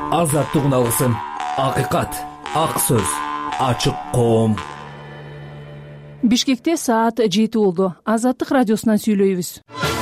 Азаттык алгысым, акыйкат, ак сөз, ачык коом. Бишкекте саат 7 болду. Азаттык радиосунан сүйлөйбүз.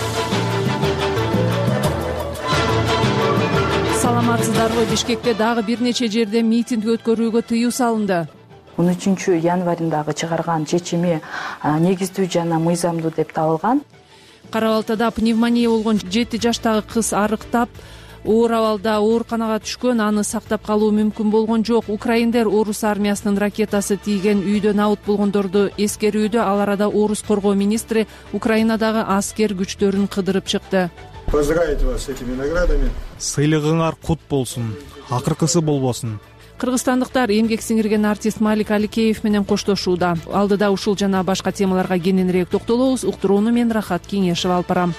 Саламатсыздарбы? Бишкекте дагы бир нече жерде митинг өткөрүүгө тыюу салынды. 13 январындагы чыгарган чечими негиздүү жана мыйзамдуу деп табылган. Кара Балтада пневмония болгон 7 жаштагы кыз арыктап, оор абалда ооруканага түшкөн, аны сактап калуу мүмкүн болгон жок. Украиндер орус армиясынын ракетасы тийген үйдө набыт болгондорду эскерүүдө. Ал арада орус коргоо министри Украинадагы аскер күчтөрүн кыдырып чыкты. Поздравить вас с этими наградами. Сыйлыгыңар кут болсун, акыркысы болбосун. Кыргызстандыктар эмгек сиңирген артист Малик Аликеев менен коштошууда. Алдыда ушул жана башка темаларга кененирээк токтолобуз. Уктурууну мен Рахат Кеңешева алып барам.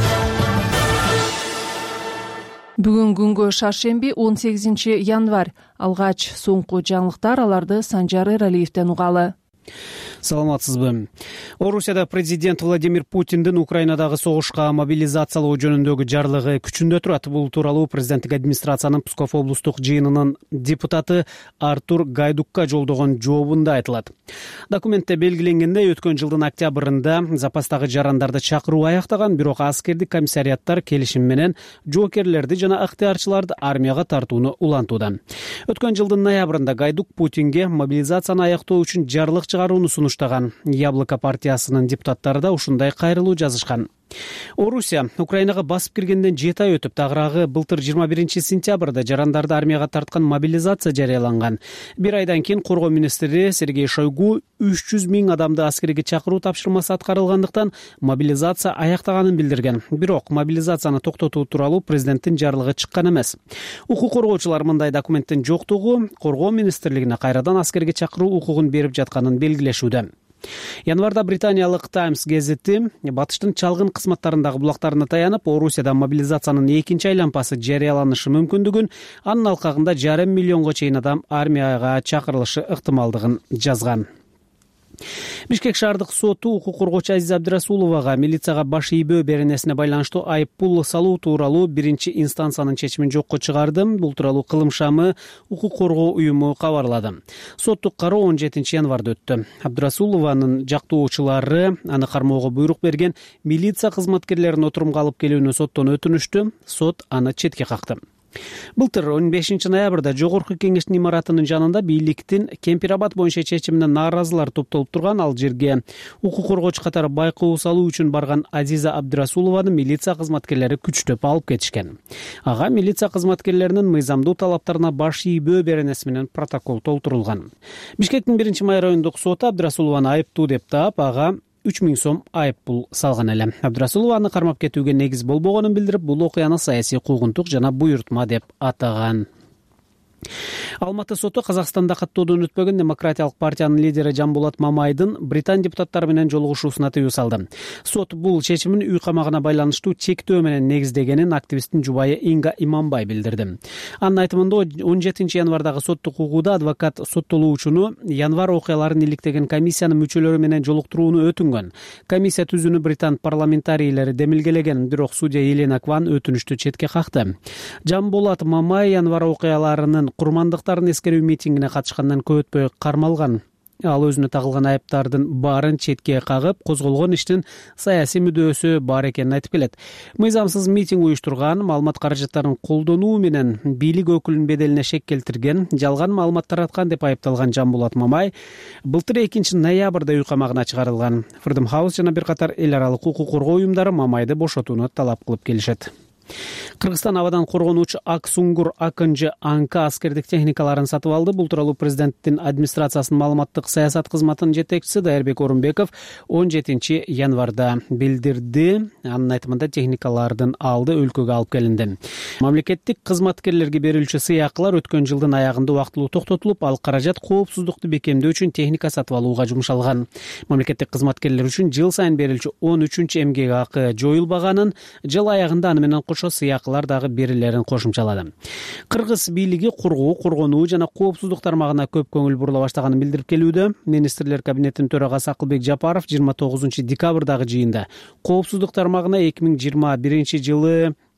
Бүгүн күнгө шаршемби 18 январь. Алгач соңку жаңылыктар, аларды Санжар Эралиевден угалы. Саламатсызбы? Орусияда президент Владимир Путиндин Украинадагы согушка мобилизациялоо жөнүндөгү жарлыгы күчүндө турат. Бул тууралуу президенттик администрациянын Псков облустук жыйынынын депутаты Артур Гайдукка жолдогон жообунда айтылат. Документте белгиленгендей, өткөн жылдын октябрында запастагы жарандарды чакыруу аяктаган, бирок аскердик комиссариаттар келишим менен жоокерлерди жана ыктыярчыларды армияга тартууну улантууда. Өткөн жылдын ноябрында Гайдук Путинге мобилизацияны аяктоо үчүн жарлык чыгарууну сунуштаган. Яблоко партиясынын депутаттары да ушундай кайрылуу жазышкан. Орусия Украинага басып киргенден 7 ай өтүп, тагыраагы былтыр 21 сентябрда жарандарды армияга тарткан мобилизация жарыяланган. Бир айдан кийин коргоо министри Сергей Шойгу 300 000 адамды аскерге чакыруу тапшырмасы аткарылгандыктан мобилизация аяктаганын билдирген. Бирок мобилизацияны токтотуу тууралуу президенттин жарлыгы чыккан эмес. Укук коргоочулар мындай документтин жоктугу коргоо министрлигине кайрадан аскерге чакыруу укугун берип жатканын белгилешүүдө. Январда британиялык Times гезити батыштын чалгын кызматтарындагы булактарына таянып, Орусияда мобилизациянын экинчи айланпасы жарыяланышы мүмкүндүгүн, анын алкагында 5,5 миллионго чейин адам армияга чакырылышы ыктымалдыгын жазган. Бишкек шаардык соту укук коргоочу Азиза Абдрасуловага милицияга баш ийбөө беренесине байланыштуу айыппул салуу тууралуу биринчи инстанциянын чечимин жокко чыгарды. Бул тууралуу кылым шамы укук коргоо уюму кабарлады. Соттук кароо 17 январда өттү. Абдрасулованын жактоочулары аны кармоого буйрук берген милиция кызматкерлерин отурумга алып келүүнү соттон өтүнүштү. Сот аны четке какты. Былтыр 15 ноябрда Жогорку кеңештин имаратынын жанында бийликтин Кемпир-Абад боюнча чечимине нааразылар топтолуп турган. Ал жерге укук коргоочу катары байкоо салуу үчүн барган Азиза Абдрасулованы милиция кызматкерлери күчтөп алып кетишкен. Ага милиция кызматкерлеринин мыйзамдуу талаптарына баш ийбөө беренеси менен протокол толтурулган. Бишкектин 1-май райондук соту Абдрасулованы айыптуу деп таап, ага 3000 сом айыппул салган эле. Абдрасулованы кармап кетүүгө негиз болбогонун билдирип, бул окуяны саясий куугунтук жана буйртма деп атаган. Алматы соту Казакстанда каттоодон өтпөгөн Демократиялык партиянын лидери Жанболот Мамайдын Британ депутаттары менен жолугушуусуна тыюу салды. Сот бул чечимин үй камагына байланыштуу чектөө менен негиздегенин активисттин жубайы Инга Иманбай билдирди. Анын айтымында 17 январдагы соттук угууда адвокат соттолуучуну январ окуяларын иликтеген комиссиянын мүчөлөрү менен жолуктурууну өтүнгөн. Комиссия түзүүнү Британ парламентарийлери демилгелеген, бирок судья Елена Кван өтүнүштү четке какты. Жанболот Мамай январ окуяларынын курмандыктарын эскерүү митингине катышкандан көп өтпөй кармалган. Ал өзүнө тагылган айыптардын баарын четке кагып, козголгон иштин саясий мүдөөсү бар экенин айтып келет. Мыйзамсыз митинг уюштурган, маалымат каражаттарын колдонуу менен бийлик өкүлүнүн беделине шек келтирген, жалган маалымат тараткан деп айыпталган Жанболот Мамай былтыр 2 ноябрда үй камагына чыгарылган. Freedom House жана бир катар эл аралык укук коргоо уюмдары Мамайды бошотууну талап кылып келишет. Кыргызстан абадан коргонуучу Аксуңгур Акынжы Анка аскердик техникаларын сатып алды. Бул тууралуу президенттин администрациясынын маалыматтык саясат кызматынын жетекчиси Дайырбек Орунбеков 17 январда билдирди. Анын айтымында техникалардын алды өлкөгө алып келинди. Мамлекеттик кызматкерлерге берилчү сыйакылар өткөн жылдын аягында убактылуу токтотулуп, ал каражат коопсуздукту бекемдөө үчүн техника сатып алууга жумшалган. Мамлекеттик кызматкерлер үчүн жыл сайын берилчү 13 эмгек акы жоюлбаганын, жыл аягында аны менен кошо сыйакылар дагы берилерин кошумчалады. Кыргыз бийлиги кургоо, коргонуу жана коопсуздук тармагына көп көңүл бурула баштаганын билдирип келүүдө. Министрлер кабинетинин төрагасы Акылбек Жапаров 29 декабрдагы жыйында коопсуздук тармагына 2021 жылы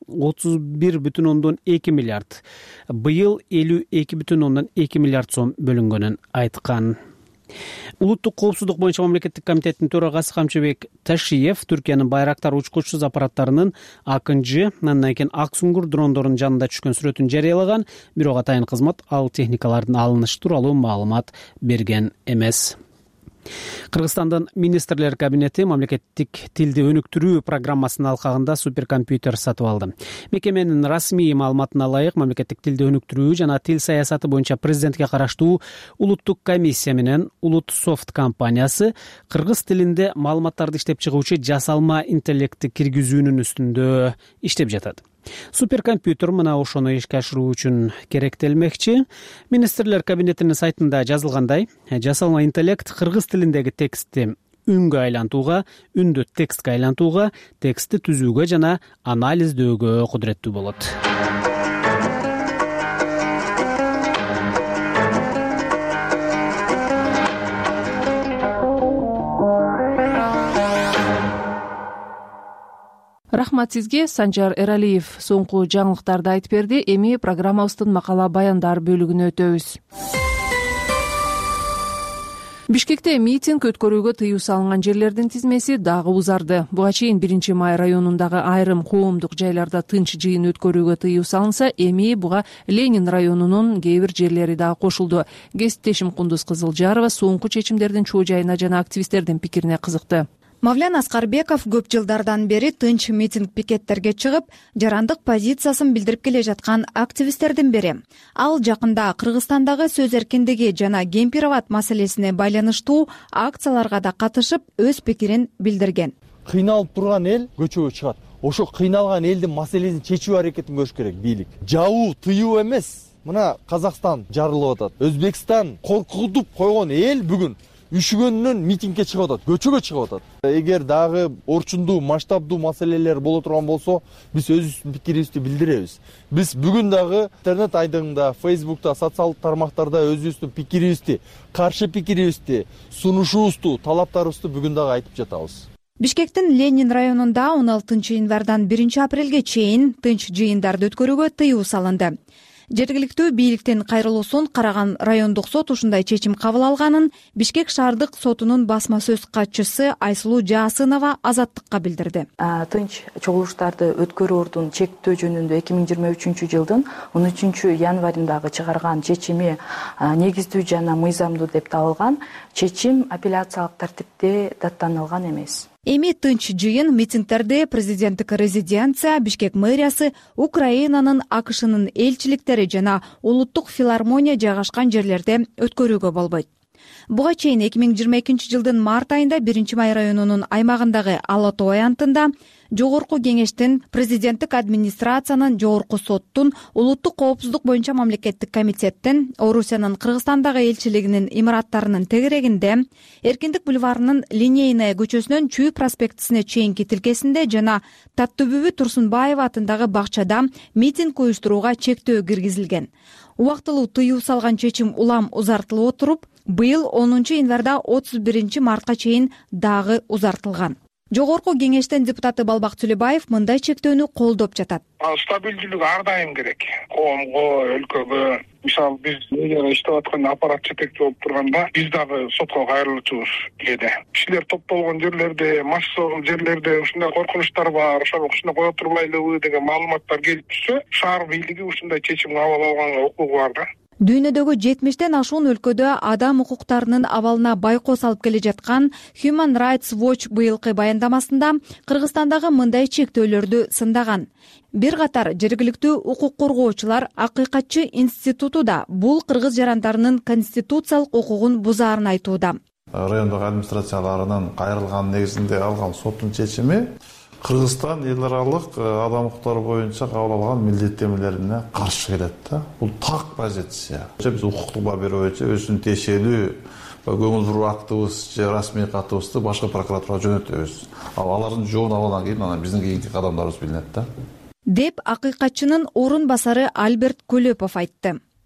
31,2 миллиард, быйыл 52,2 миллиард сом бөлүнгөнүн айткан. Улуттук коопсуздук боюнча мамлекеттик комитеттин төрагасы Камчыбек Ташиев Түркиянын Байрактар учкучсуз аппараттарынын Акынжы, андан кийин Ак Суңгур дрондорунун жанында түшкөн сүрөтүн жарыялаган, бирок атайын кызмат ал техникалардын алынышы тууралуу маалымат берген эмес. Кыргызстандын министрлер кабинети мамлекеттик тилди өнүктүрүү программасынын алкагында суперкомпьютер сатып алды. Мекеменин расмий маалыматына ылайык, мамлекеттик тилди өнүктүрүү жана тил саясаты боюнча президентке караштуу улуттук комиссия менен Улутсофт компаниясы кыргыз тилинде маалыматтарды иштеп чыгуучу жасалма интеллектти киргизүүнүн үстүндө иштеп жатат. Суперкомпьютер мына ошону ишке ашыруу үчүн керектелмекчи. Министрлер кабинетинин сайтында жазылгандай, жасалма интеллект кыргыз тилиндеги текстти үнгө айлантууга, үндү текстке айлантууга, текстти түзүүгө жана анализдөөгө кудуреттүү болот. Рахмат сизге, Санжар Эралиев соңку жаңылыктарды айтып берди. Эми программабыздын макала баяндар бөлүгүнө өтөбүз. Бишкекте митинг өткөрүүгө тыюу салынган жерлердин тизмеси дагы узарды. Буга чейин 1-май районундагы айрым коомдук жайларда тынч жыйын өткөрүүгө тыюу салынса, эми буга Ленин районунун кээ бир жерлери дагы кошулду. Кесиптешим Кундуз Кызылжарова соңку чечимдердин чоо жайына жана активисттердин пикирине кызыкты. Мавлян Аскарбеков көп жылдардан бери тынч митинг пикеттерге чыгып, жарандык позициясын билдирип келе жаткан активисттердин бири. Ал жакында Кыргызстандагы сөз эркиндиги жана кемпироват маселесине байланыштуу акцияларга да катышып, өз пикирин билдирген. Кыйналып турган эл көчөгө чыгат. Ошо кыйналган элдин маселесин чечүү аракетин көрүш керек бийлик. Жабуу, тыюу эмес. Мына Казакстан жарылып атат. Өзбекстан коркутуп койгон эл бүгүн үшүгөнүнөн митингге чыгып атат, көчөгө чыгып атат. Эгер дагы орчундуу, масштабдуу маселелер боло турган болсо, биз өзүбүздүн пикирибизди билдиребиз. Биз бүгүн дагы интернет айдыңында, Facebook'та, социалдык тармактарда өзүбүздүн пикирибизди, каршы пикирибизди, сунушубузду, талаптарыбызды бүгүн дагы айтып жатабыз. Бишкектин Ленин районунда 16-январдан 1-апрелге чейин тынч жыйындарды өткөрүүгө тыюу салынды. Жергиликтүү бийликтин кайрылуусун караган райондук сот ушундай чечим кабыл алганын Бишкек шаардык сотунун басма сөз катчысы Айсулуу Жаасынова Азаттыкка билдирди. Тынч чогулуштарды өткөрүү ордун чектөө жөнүндө 2023 жылдын 13 январындагы чыгарган чечими негиздүү жана мыйзамдуу деп табылган. Чечим апелляциялык тартипте даттанылган эмес. Эми тынч жыйын митингтерди президенттик резиденция, Бишкек мэриясы, Украинанын, АКШнын элчиликтери жана улуттук филармония жайгашкан жерлерде өткөрүүгө болбойт. Буга чейин 2022 жылдын март айында 1-май районунун аймагындагы Ала Тоо аянтында Жогорку кеңештин, президенттик администрациянын, Жогорку соттун, улуттук коопсуздук боюнча мамлекеттик комитеттин, Орусиянын Кыргызстандагы элчилигинин имараттарынын тегерегинде, Эркиндик бульварынын Линейная көчөсүнөн Чүй проспектисине чейинки тилкесинде жана Таттөбүбү Турсунбаева атындагы бакчада митинг уюштурууга чектөө киргизилген. Убактылуу тыюу салган чечим улам узартылып отуруп, быйыл 10-январда 31-мартка чейин дагы узартылган. Жогорку кеңештин депутаты Балбак Сүлөбаев мындай чектөөнү колдоп жатат. Стабилдүүлүк ар дайым керек. Коомго, өлкөгө, мисалы биз мэрияда иштеп аткан аппарат жетекчи болуп турганда, биз дагы сотко кайрылчубуз кээде. Кишилер топтолгон жерлерде, массалык жерлерде ушундай коркунучтар бар, ошону ушуна кое турбайлыбы деген маалыматтар келип түшсө, шаар бийлиги ушундай чечим кабыл алганга укугу бар да. Дүйнөдөгү 70тен ашуун өлкөдө адам укуктарынын абалына байкоо салып келе жаткан Human Rights Watch быйылкы баяндамасында Кыргызстандагы мындай чектөөлөрдү сындаган. Бир катар жергиликтүү укук коргоочулар Акыйкатчы институту да бул кыргыз жарандарынын конституциялык укугун бузаарын айтууда. Райондук администрацияларынын кайрылган негизинде алган соттун чечими Кыргызстан эл аралык адам укуктары боюнча кабыл алган милдеттенмелерине каршы келет да. Бул так позиция. Биз укуктук баа берүү боюнча өзүнүн тиешелүү көңүл буруу актыбыз же расмий катыбызды башка прокуратурага жөнөтөбүз. Алардын жообун алгандан кийин анан биздин кийинки кадамдарыбыз билинет да. Деп Акыйкатчынын орун басары Альберт Көлөпов айтты.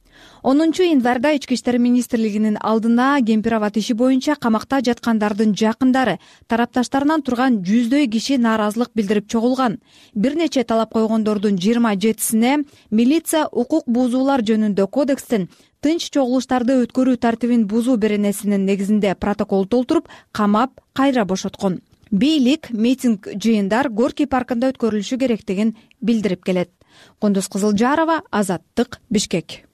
10 январда Ички иштер министрлигинин алдына кемпир абад иши боюнча камакта жаткандардын жакындары тарапташтарынан турган 100дөй киши нааразылык билдирип чогулган. Бир нече талап койгондордун 27-сине милиция укук бузуулар жөнүндө кодекстин тынч чогулуштарды өткөрүү тартибин бузуу беренесинин негизинде протокол толтуруп, камап, кайра бошоткон. Бийлик митинг жыйындар Горький паркында өткөрүлүшү керектигин билдирип келет. Кундуз Кызылжарова, Азаттык, Бишкек.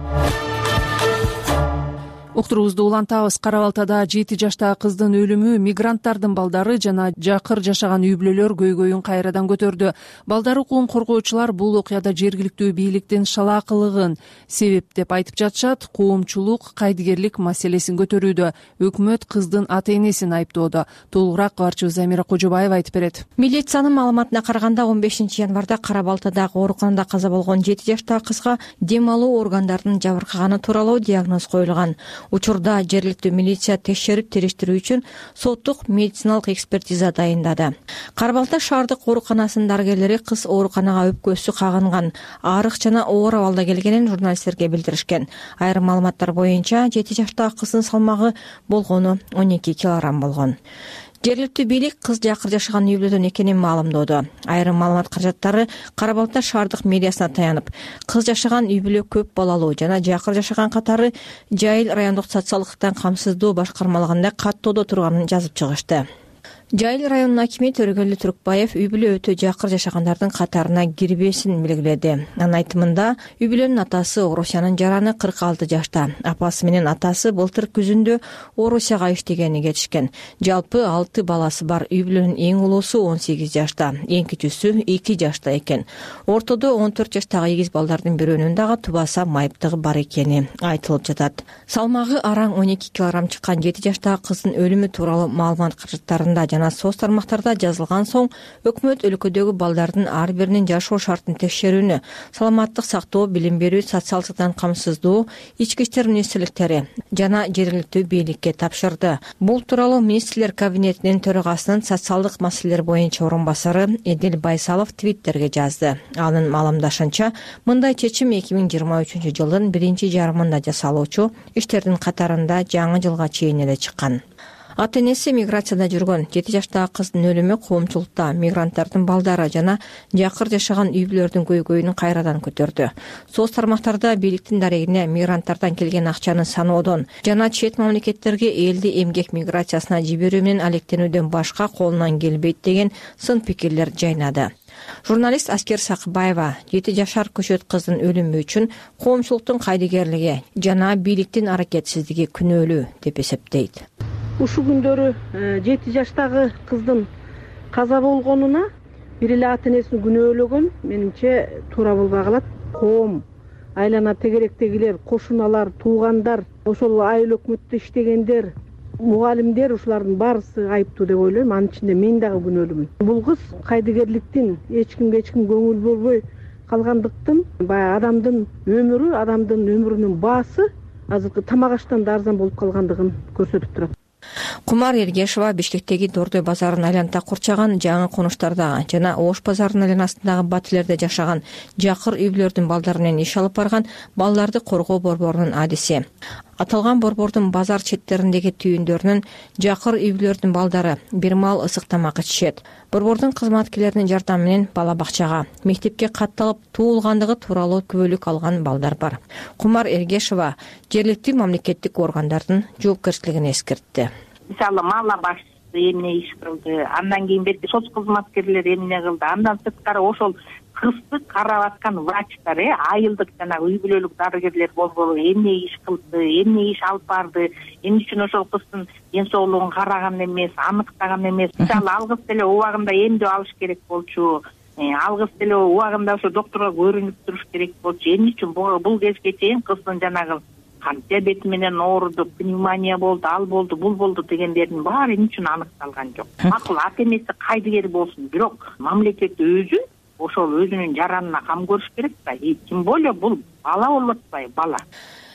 Уктуруубузду улантабыз. Кара Балтада 7 жаштагы кыздын өлүмү мигранттардын балдары жана жакыр жашаган үй бүлөлөр көйгөйүн кайрадан көтөрдү. Балдар укугун коргоочулар бул окуяда жергиликтүү бийликтин шалаакылыгын себеп деп айтып жатышат. Коомчулук кайдыгерлик маселесин көтөрүүдө. Өкмөт кыздын ата-энесин айыптоодо. Толугураак кабарчыбыз Замира Кожобаева айтып берет. Милициянын маалыматына караганда 15 январда Кара Балтадагы ооруканада каза болгон 7 жаштагы кызга дем алуу органдарынын жабыркаганы тууралуу диагноз коюлган. Учурда жергиликтүү милиция текшерип териштирүү үчүн соттук медициналык экспертиза дайындады. Кара Балта шаардык ооруканасынын дарыгерлери кыз ооруканага өпкөсү кагынган, арык жана оор абалда келгенин журналисттерге билдиришкен. Айрым маалыматтар боюнча 7 жаштагы кыздын салмагы болгону 12 килограмм болгон. Жергиликтүү бийлик кыз жакыр жашаган үй бүлөдөн экенин маалымдоодо. Айрым маалымат каражаттары Кара Балта шаардык мэриясына таянып, кыз жашаган үй бүлө көп балалуу жана жакыр жашаган катары Жайыл райондук социалдыктан камсыздоо башкармалыгында каттоодо турганын жазып чыгышты. Жайыл районунун акими Төрөгөлү Түркбаев үй бүлө өтө жакыр жашагандардын катарына кирбесин белгиледи. Анын айтымында үй бүлөнүн атасы Орусиянын жараны 46 жашта, апасы менен атасы былтыр күзүндө Орусияга иштегени кетишкен. Жалпы 6 баласы бар. Үй бүлөнүн эң улуусу 18 жашта, эң кичүүсү 2 жашта экен. Ортодо 14 жаштагы эгиз балдардын бирөөнүн дагы тубаса майыптыгы бар экени айтылып жатат. Салмагы араң 12 килограмм чыккан 7 жаштагы кыздын өлүмү тууралуу маалымат каражаттарында жана соц тармактарда жазылган соң өкмөт өлкөдөгү балдардын ар биринин жашоо шартын текшерүүнү, саламаттык сактоо, билим берүү, социалдыктан камсыздоо, ички иштер министрликтери жана жергиликтүү бийликке тапшырды. Бул тууралуу министрлер кабинетинин төрагасынын социалдык маселелер боюнча орун басары Эдил Байсалов твиттерге жазды. Анын маалымдашынча, мындай чечим 2023 жылдын 1-жарымында жасалуучу иштердин катарында жаңы жылга чейин эле чыккан. Ата-энеси миграцияда жүргөн 7 жаштагы кыздын өлүмү коомчулукта мигранттардын балдары жана жакыр жашаган үй бүлөлөрдүн көйгөйүн кайрадан көтөрдү. Соц тармактарда бийликтин дарегине мигранттардан келген акчаны саноодон жана чет мамлекеттерге элди эмгек миграциясына жиберүү менен алектенүүдөн башка колунан келбейт деген сын пикирлер жайнады. Журналист Аскер Сакыбаева 7 жашар көчөт кыздын өлүмү үчүн коомчулуктун кайдыгерлиги жана бийликтин аракетсиздиги күнөөлүү деп эсептейт. Ушул күндөрү 7 жаштагы кыздын каза болгонуна бир эле ата-энесин күнөөлөгөн менимче туура болбой калат. Коом, айлана тегеректегилер, кошуналар, туугандар, ошол айыл өкмөттө иштегендер, мугалимдер ушулардын баарысы айыптуу деп ойлойм. Анын ичинде мен дагы күнөөлүүмүн. Бул кыз кайдыгерликтин эч кимге көңүл болбой калгандыктын, баягы адамдын өмүрүнүн баасы азыркы тамак аштан да арзан болуп калгандыгын көрсөтүп турат. Кумар Ергешова Бишкектеги Дордой базарын айланта курчаган жаңы конуштарда жана Ош базарынын айланасындагы Батилерде жашаган жакыр үй бүлөлөрдүн балдары менен иш алып барган балдарды коргоо борборунун адиси. Аталган борбордун базар четтериндеги түйүндөрүнөн жакыр үй бүлөлөрдүн балдары бир маал ысык тамак ичишет. Борбордун кызматкерлеринин жардамы менен бала бакчага, мектепке катталып туулгандыгы тууралуу күбөлүк алган балдар бар. Кумар Ергешова жергиликтүү мамлекеттик органдардын жоопкерчилигин эскертти. Мисалы мала башчысы эмне иш кылды, андан кийин бетте соц кызматкерлери эмне кылды, андан сырткары ошол кызды карап аткан врачтар, айылдык жана үй бүлөлүк дарыгерлер болболу эмне иш кылды, эмне иш алып барды, эмне үчүн ошол кыздын ден соолугун караган эмес, аныктаган эмес. Мисалы алгыс деле убагында эмдөө алыш керек болчу, алгыс деле убагында ошо доктурга көрүнүп туруш керек болчу. Эмне үчүн бул кезге чейин кыздын жанагы кант диабети менен ооруду, пневмония болду, ал болду, бул болду дегендердин баары эмне үчүн аныкталган жок. Макул ата-энеси кайдыгер болсун, бирок мамлекет өзү ошол өзүнүн жаранына кам көрүш керек да. Тем более бул бала болуп атпайбы, бала.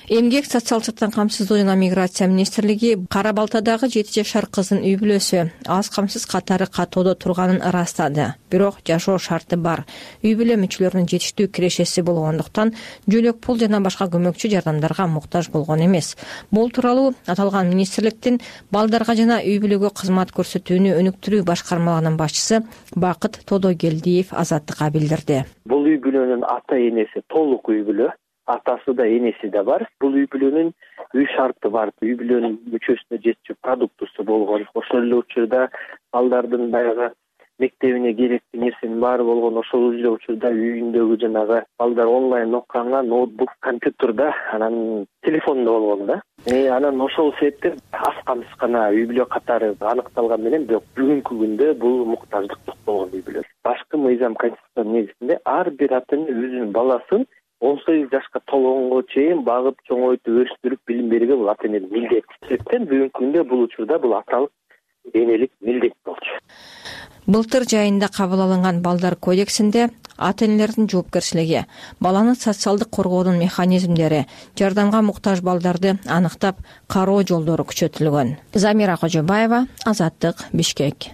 Эмгек, социалдык камсыздык жана миграция министрлиги Кара Балтадагы 7 жашар кыздын үй бүлөсү аз камсыз катары катоодо турганын ырастады. Бирок жашоо шарты бар. Үй бүлө мүчөлөрүнүн жетиштүү кирешеси болгондуктан жөлөк пул жана башка көмөкчү жардамдарга муктаж болгон эмес. Бул тууралуу аталган министрликтин балдарга жана үй бүлөгө кызмат көрсөтүүнү өнүктүрүү башкармалыгынын башчысы Бакыт Тодогелдиев Азаттыкка билдирди. Бул үй бүлөнүн ата энеси толук үй бүлө, атасы да энеси да бар. Бул үй бүлөнүн үй шарты бар. Үй бүлөнүн мүчөсүнө жетчү продуктусу болгон. Ошол эле учурда балдардын баягы мектебине керектүү нерсенин баары болгон. Ошол эле учурда үйүндөгү жанагы балдар онлайн окуганга ноутбук, компьютерда, анан телефондо болгон да. Анан ошол себептен аз камсыз гана үй бүлө катары аныкталган менен, бирок бүгүнкү күндө бул муктаждык жок болгон үй бүлө. Башкы мыйзам конституциянын негизинде ар бир ата эне өзүнүн баласын 18 жашка толгонго чейин багып, чоңойтуп, өстүрүп, билим берүүгө бул ата эненин милдети. Себептен бүгүнкү күндө бул учурда бул аталык энелик милдет болчу. Былтыр жайында кабыл алынган балдар кодексинде ата энелердин жоопкерчилиги, баланы социалдык коргоонун механизмдери, жардамга муктаж балдарды аныктап кароо жолдору күчөтүлгөн. Замира Кожобаева, Азаттык, Бишкек.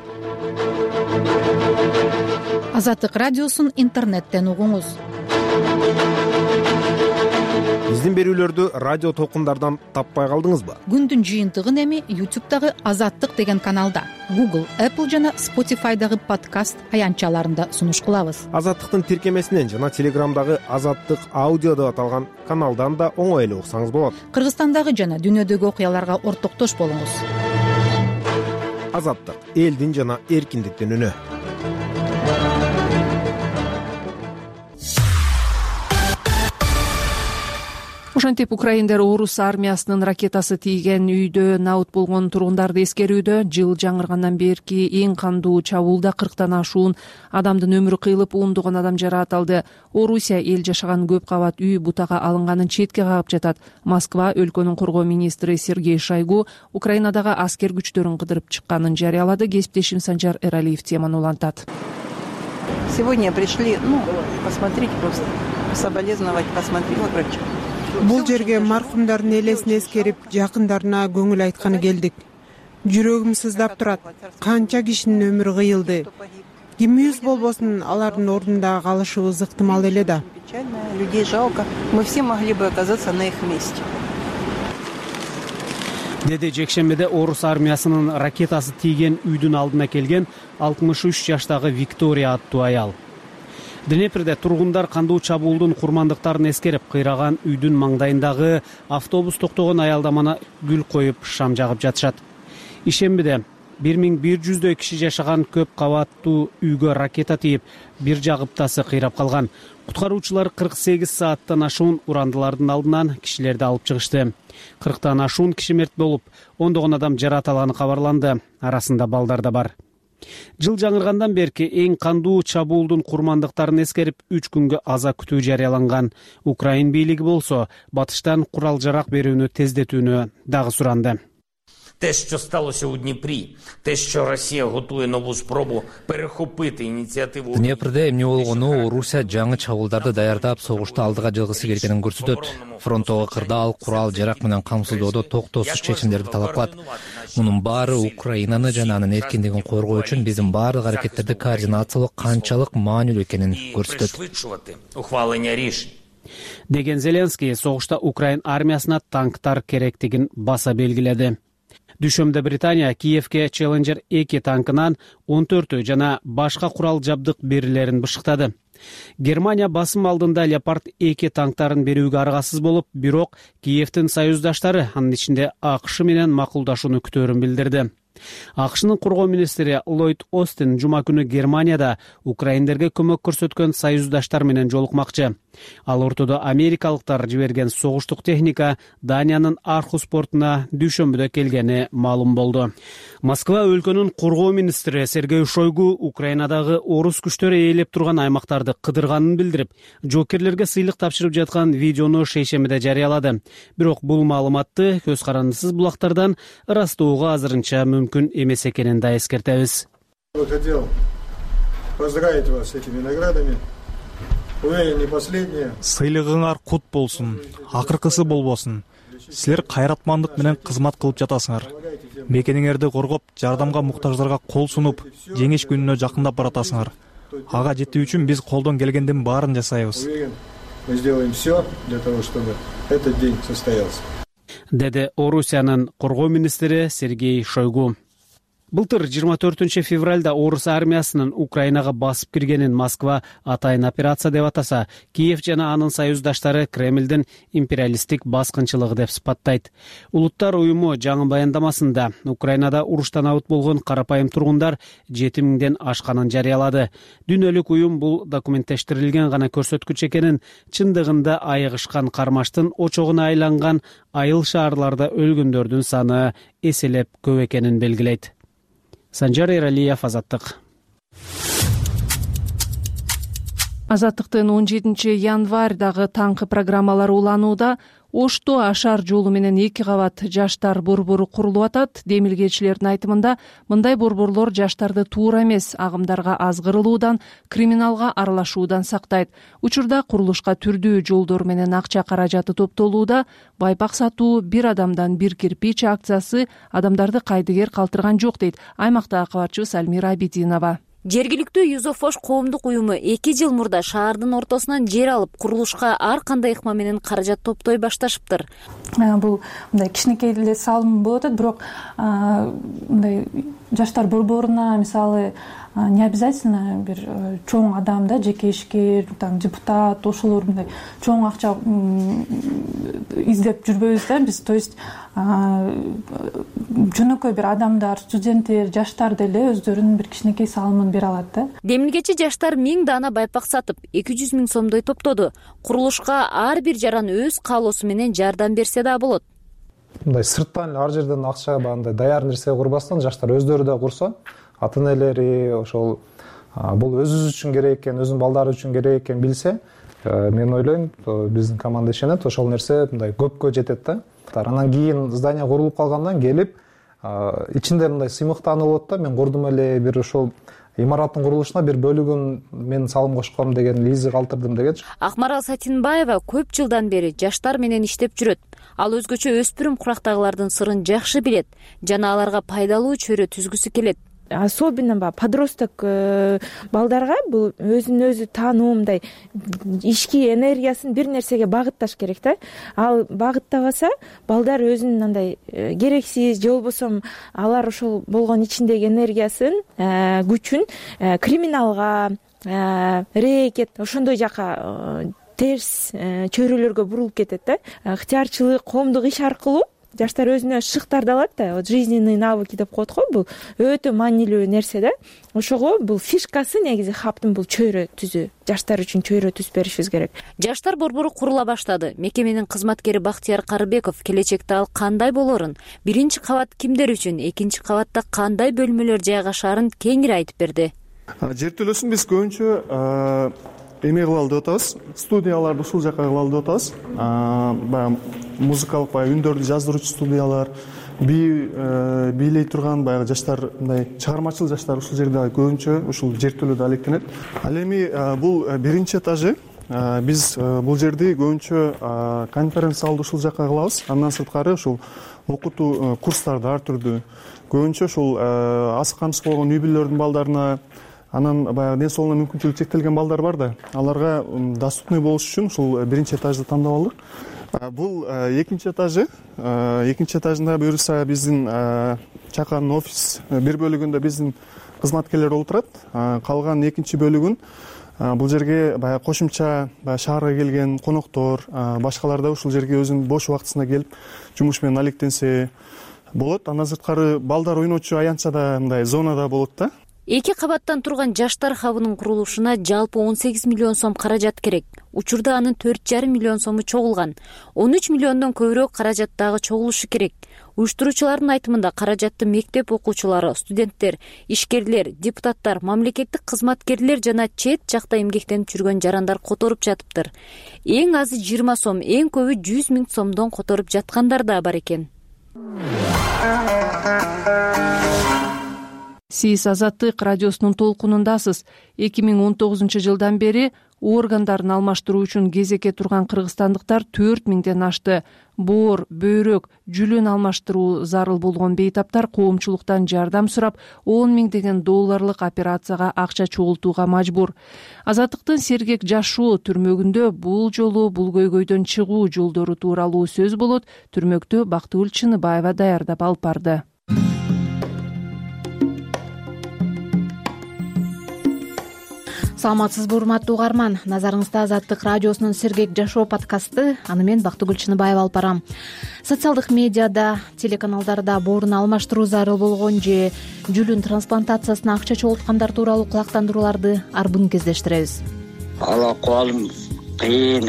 Азаттык радиосун интернеттен угуңуз. Биздин берүүлөрдү радио толкундардан таппай калдыңызбы? Күндүн жыйынтыгын эми YouTube'дагы Азаттык деген каналда, Google, Apple жана Spotify'дагы подкаст аянтчаларында сунуш кылабыз. Азаттыктын тиркемесинен жана Телеграмдагы Азаттык аудио деп аталган каналдан да оңой эле уксаңыз болот. Кыргызстандагы жана дүйнөдөгү окуяларга ортоктош болуңуз. Азаттык — элдин жана эркиндиктин үнү. Ошентип украиндер орус армиясынын ракетасы тийген үйдө набыт болгон тургундарды эскерүүдө. Жыл жаңыргандан берки эң кандуу чабуулда 40тан ашуун адамдын өмүрү кыйылып, ондогон адам жаракат. Орусия эл жашаган көп кабат үй бутага алынганын четке кагып жатат. Москва өлкөнүн коргоо министри Сергей Шойгу Украинадагы аскер күчтөрүн кыдырып чыкканын жарыялады. Кесиптешим Санжар Эралиев теманы улантат. Сегодня пришли, посмотреть просто, соболезновать, посмотреть, врача. Бул жерге маркумдардын элесин эскерип, жакындарына көңүл айтканы келдик. Жүрөгүм сыздап турат. Канча кишинин өмүрү кыйылды. Кимибиз болбосун, алардын ордунда калышыбыз ыктымал эле да. Людей жалко. Мы все могли бы оказаться на их месте. Деди жекшембиде орус армиясынын ракетасы тийген үйдүн алдына келген 63 жаштагы Виктория аттуу аял. Днепрде тургундар кандуу чабуулдун курмандыктарын эскерип, кыйраган үйдүн маңдайындагы автобус токтогон аялдаманы гүл коюп, шам жагып жатышат. Ишембиде 1100дөй киши жашаган көп кабаттуу үйгө ракета тийип, бир жагыптасы кыйрап калган. Куткаруучулар 48 сааттан ашуун урандылардын алдынан кишилерди алып чыгышты. 40тан ашуун киши мерт болуп, ондогон адам жаракат алганы кабарланды. Арасында балдар да бар. Жыл жаңыргандан берки эң кандуу чабуулдун курмандыктарын эскерип 3 күнгө аза күтүү жарыяланган. Украин бийлиги болсо батыштан курал жарак берүүнү тездетүүнү дагы суранды. Те, що сталося у Дніпрі, те, що Росія готує нову спробу перехопити ініціативу. Днепрде эмне болгону Орусия жаңы чабуулдарды даярдап, согушту алдыга жылгысы келгенин көрсөтөт. Фронттогу кырдаал, курал жарак менен камсыздоодо токтоосуз чечимдерди талап кылат. Мунун баары Украинаны жана анын эркиндигин коргоо үчүн биздин баардык аракеттерди координациялоо канчалык маанилүү экенин көрсөтөт. Ухвалення рішень. Деген Зеленский согушта Украин армиясына танктар керектигин баса белгиледи. Дүшөмдө Британия Киевке Challenger 2 танкынан 14 жана башка курал жабдык берилерин бышыктады. Германия басым алдында Leopard 2 танктарын берүүгө аргасыз болуп, бирок Киевдин союздаштары, анын ичинде АКШ менен макулдашууну күтөөрүн билдирди. АКШнын коргоо министри Ллойд Остин жума күнү Германияда украиндерге көмөк көрсөткөн союздаштар менен жолукмакчы. Ал ортодо америкалыктар жиберген согуштук техника Даниянын Архус портуна дүшөмбүдө келгени маалым болду. Москва өлкөнүн коргоо министри Сергей Шойгу Украинадагы орус күчтөрү ээлеп турган аймактарды кыдырганын билдирип, жоокерлерге сыйлык тапшырып жаткан видеону шейшембиде жарыялады. Бирок бул маалыматты көз карандысыз булактардан ырастоого азырынча мүмкүн эмес экенин да эскертебиз. Хотел поздравить вас с этими наградами. Вы не последние. Сыйлыгыңар кут болсун, акыркысы болбосун. Силер кайратмандык менен кызмат кылып жатасыңар. Мекениңерди коргоп, жардамга муктаждарга кол сунуп, жеңиш күнүнө жакындап баратасыңар. Ага жетүү үчүн биз колдон келгендин баарын жасайбыз. Мы сделаем все для того, чтобы этот день состоялся. Деди Орусиянын коргоо министри Сергей Шойгу. Былтыр 24 февралда орус армиясынын Украинага басып киргенин Москва атайын операция деп атаса, Киев жана анын союздаштары Кремлдин империалисттик баскынчылыгы деп сыпаттайт. Улуттар уюму жаңы баяндамасында Украинада уруштан абыт болгон карапайым тургундар 7000ден ашканын жарыялады. Дүйнөлүк уюм бул документтештирилген гана көрсөткүч экенин, чындыгында айыгышкан кармаштын очогуна айланган айыл шаарларда өлгөндөрдүн саны эселеп көп экенин белгилейт. Санжар Эралиев, Азаттык. Азаттыктын 17 январдагы таңкы программалары уланууда. Ошто Ашар жолу менен 2 кабат жаштар борбору курулуп атат. Демилгечилердин айтымында мындай борборлор жаштарды туура эмес агымдарга азгырылуудан, криминалга аралашуудан сактайт. Учурда курулушка түрдүү жолдор менен акча каражаты топтолууда. Байпак сатуу, бир адамдан бир кирпич акциясы адамдарды кайдыгер калтырган жок дейт аймактагы кабарчыбыз Альмира Абидинова. Жергиликтүү Юзофош коомдук уюму 2 жыл мурда шаардын ортосунан жер алып, курулушка ар кандай ыкма менен каражат топтой башташыптыр. Бул мындай кичинекей эле салым болуп атат, бирок мындай жаштар борборуна мисалы не обязательно бир чоң адам да, жеке ишкер, депутат, ошолор мындай чоң акча издеп жүрбөйбүз да биз. То есть жөнөкөй бир адамдар, студенттер, жаштар деле өздөрүнүн бир кичинекей салымын бере алат да. Демилгечи жаштар 1000 дана байпак сатып, 200 000 сомдой топтоду. Курулушка ар бир жаран өз каалоосу менен жардам берсе да болот. Мындай сырттан ар жерден акча бандай даяр нерсе курбастан жаштар өздөрү да курса, ата-энелери ошол бул өзүбүз үчүн керек экен, өзүнүн балдары үчүн керек экен билсе, мен ойлойм, биздин команда ишенет, ошол нерсе мындай көпкө жетет да. Анан кийин здание курулуп калгандан келип, ичинде мындай сыймыктанып болот да, мен курдум эле бир ошол имараттын курулушуна бир бөлүгүн мен салым кошком деген, лизы калтырдым деген. Акмарал Сатинбаева көп жылдан бери жаштар менен иштеп жүрөт. Ал өзгөчө өспүрүм курактагылардын сырын жакшы билет жана аларга пайдалуу чөйрө түзгүсү келет. Особенно подросток балдарга бул өзүн өзү таануу, мындай ички энергиясын бир нерсеге багытташ керек да. Ал багыттабаса, балдар өзүнүн андай керексиз же болбосо алар ошол болгон ичиндеги энергиясын, күчүн криминалга, рэкет, ошондой жака терс чөйрөлөргө бурулуп кетет да. Ыктыярчылык, коомдук иш аркылуу жаштар өзүнө шыктарды алат да, жизненный навыки деп коет го, бул өтө маанилүү нерсе да. Ошого бул фишкасы негизи хаптын бул чөйрө түзүү. Жаштар үчүн чөйрө түзүп беришибиз керек. Жаштар борбору курула баштады. Мекеменин кызматкери Бактияр Карыбеков келечекте ал кандай болорун, биринчи кабат кимдер үчүн, экинчи кабатта кандай бөлмөлөр жайгашаарын кеңири айтып берди. Жертөлөсүн биз көбүнчө эме кылалы деп атабыз, студияларды ушул жака кылалы деп атабыз. Баягы музыкалык баягы үндөрдү жаздыруучу студиялар, бийлей турган баягы жаштар, мындай чыгармачыл жаштар ушул жерде көбүнчө ушул жертөлөдө алектенет. Ал эми бул биринчи этажы, биз бул жерди көбүнчө конференция залды ушул жака кылабыз. Андан сырткары ушул окутуу курстарды ар түрдүү көбүнчө ушул аз камсыз болгон үй бүлөлөрдүн балдарына, анан баягы ден соолугуна мүмкүнчүлүгү чектелген балдар бар да, аларга доступный болуш үчүн ушул биринчи этажды тандап алдык. Бул экинчи этажы. Экинчи этажында буюрса биздин чаканын офис бир бөлүгүндө биздин кызматкерлер отурат. Калган экинчи бөлүгүн бул жерге баягы кошумча шаарга келген коноктор, башкалар да ушул жерге өзүнүн бош убактысында келип жумуш менен алектенсе болот. Андан сырткары балдар ойночу аянтчада мындай зонада болот да. 2 кабаттан турган жаштар хабынын курулушуна жалпы 18 миллион сом каражат керек. Учурда анын 4,5 миллион сому чогулган. 13 миллиондон көбүрөөк каражат дагы чогулушу керек. Уюштуруучулардын айтымында каражатты мектеп окуучулары, студенттер, ишкерлер, депутаттар, мамлекеттик кызматкерлер жана чет жакта эмгектенип жүргөн жарандар которуп жатыптыр. Эң азы 20 сом, эң көбү 100 000 сомдон которуп жаткандар да бар экен. Сиз Азаттык радиосунун толкунундасыз. 2019 жылдан бери органдарын алмаштыруу үчүн кезекке турган кыргызстандыктар 4000ден ашты. Боор, бөйрөк, жүлүн алмаштыруу зарыл болгон бейтаптар коомчулуктан жардам сурап, $10 000 операцияга акча чогултууга мажбур. Азаттыктын сергек жашоо түрмөгүндө бул жолу бул көйгөйдөн чыгуу жолдору тууралуу сөз болот. Түрмөктө Бактыгүл Чыныбаева даярдап алып барды. Саламатсызбы, урматтуу угарман. Назарыңызда Азаттык радиосунун сергек жашоо подкасты. Аны мен Бактыгүл Чыныбаева алып барам. Социалдык медиада, телеканалдарда боорун алмаштыруу зарыл болгон же жүлүн трансплантациясына акча чогулткандар тууралуу кулактандырууларды арбын кездештиребиз. Ал акыбалым кыйын,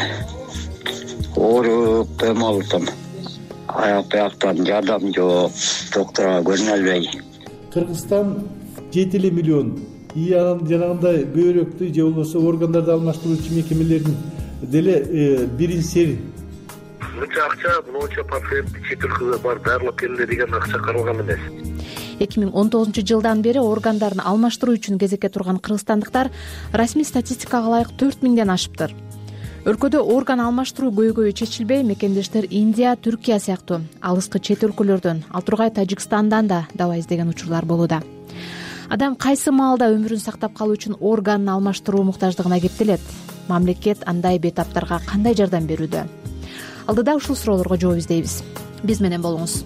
ооруп дем алдым. Аяк-бияктан жардам жок, доктурга көрүнө албай. Кыргызстан 7 миллион жанагындай бөйрөктү же болбосо органдарды алмаштыруучу мекемелердин деле биринчи сери. Мынча акча, мынча пациент чет өлкөгө барып даарылап келди деген акча каралган эмес. 2019 жылдан бери органдарын алмаштыруу үчүн кезекке турган кыргызстандыктар расмий статистикага ылайык 4000ден ашыптыр. Өлкөдө орган алмаштыруу көйгөйү чечилбей, мекендештер Индия, Түркия сыяктуу алыскы чет өлкөлөрдөн, ал тургай Тажикстандан да даба издеген учурлар болууда. Адам кайсы маалда өмүрүн сактап калуу үчүн органын алмаштыруу муктаждыгына кептелет? Мамлекет андай бейтаптарга кандай жардам берүүдө? Алдыда ушул суроолорго жооп издейбиз. Биз менен болуңуз.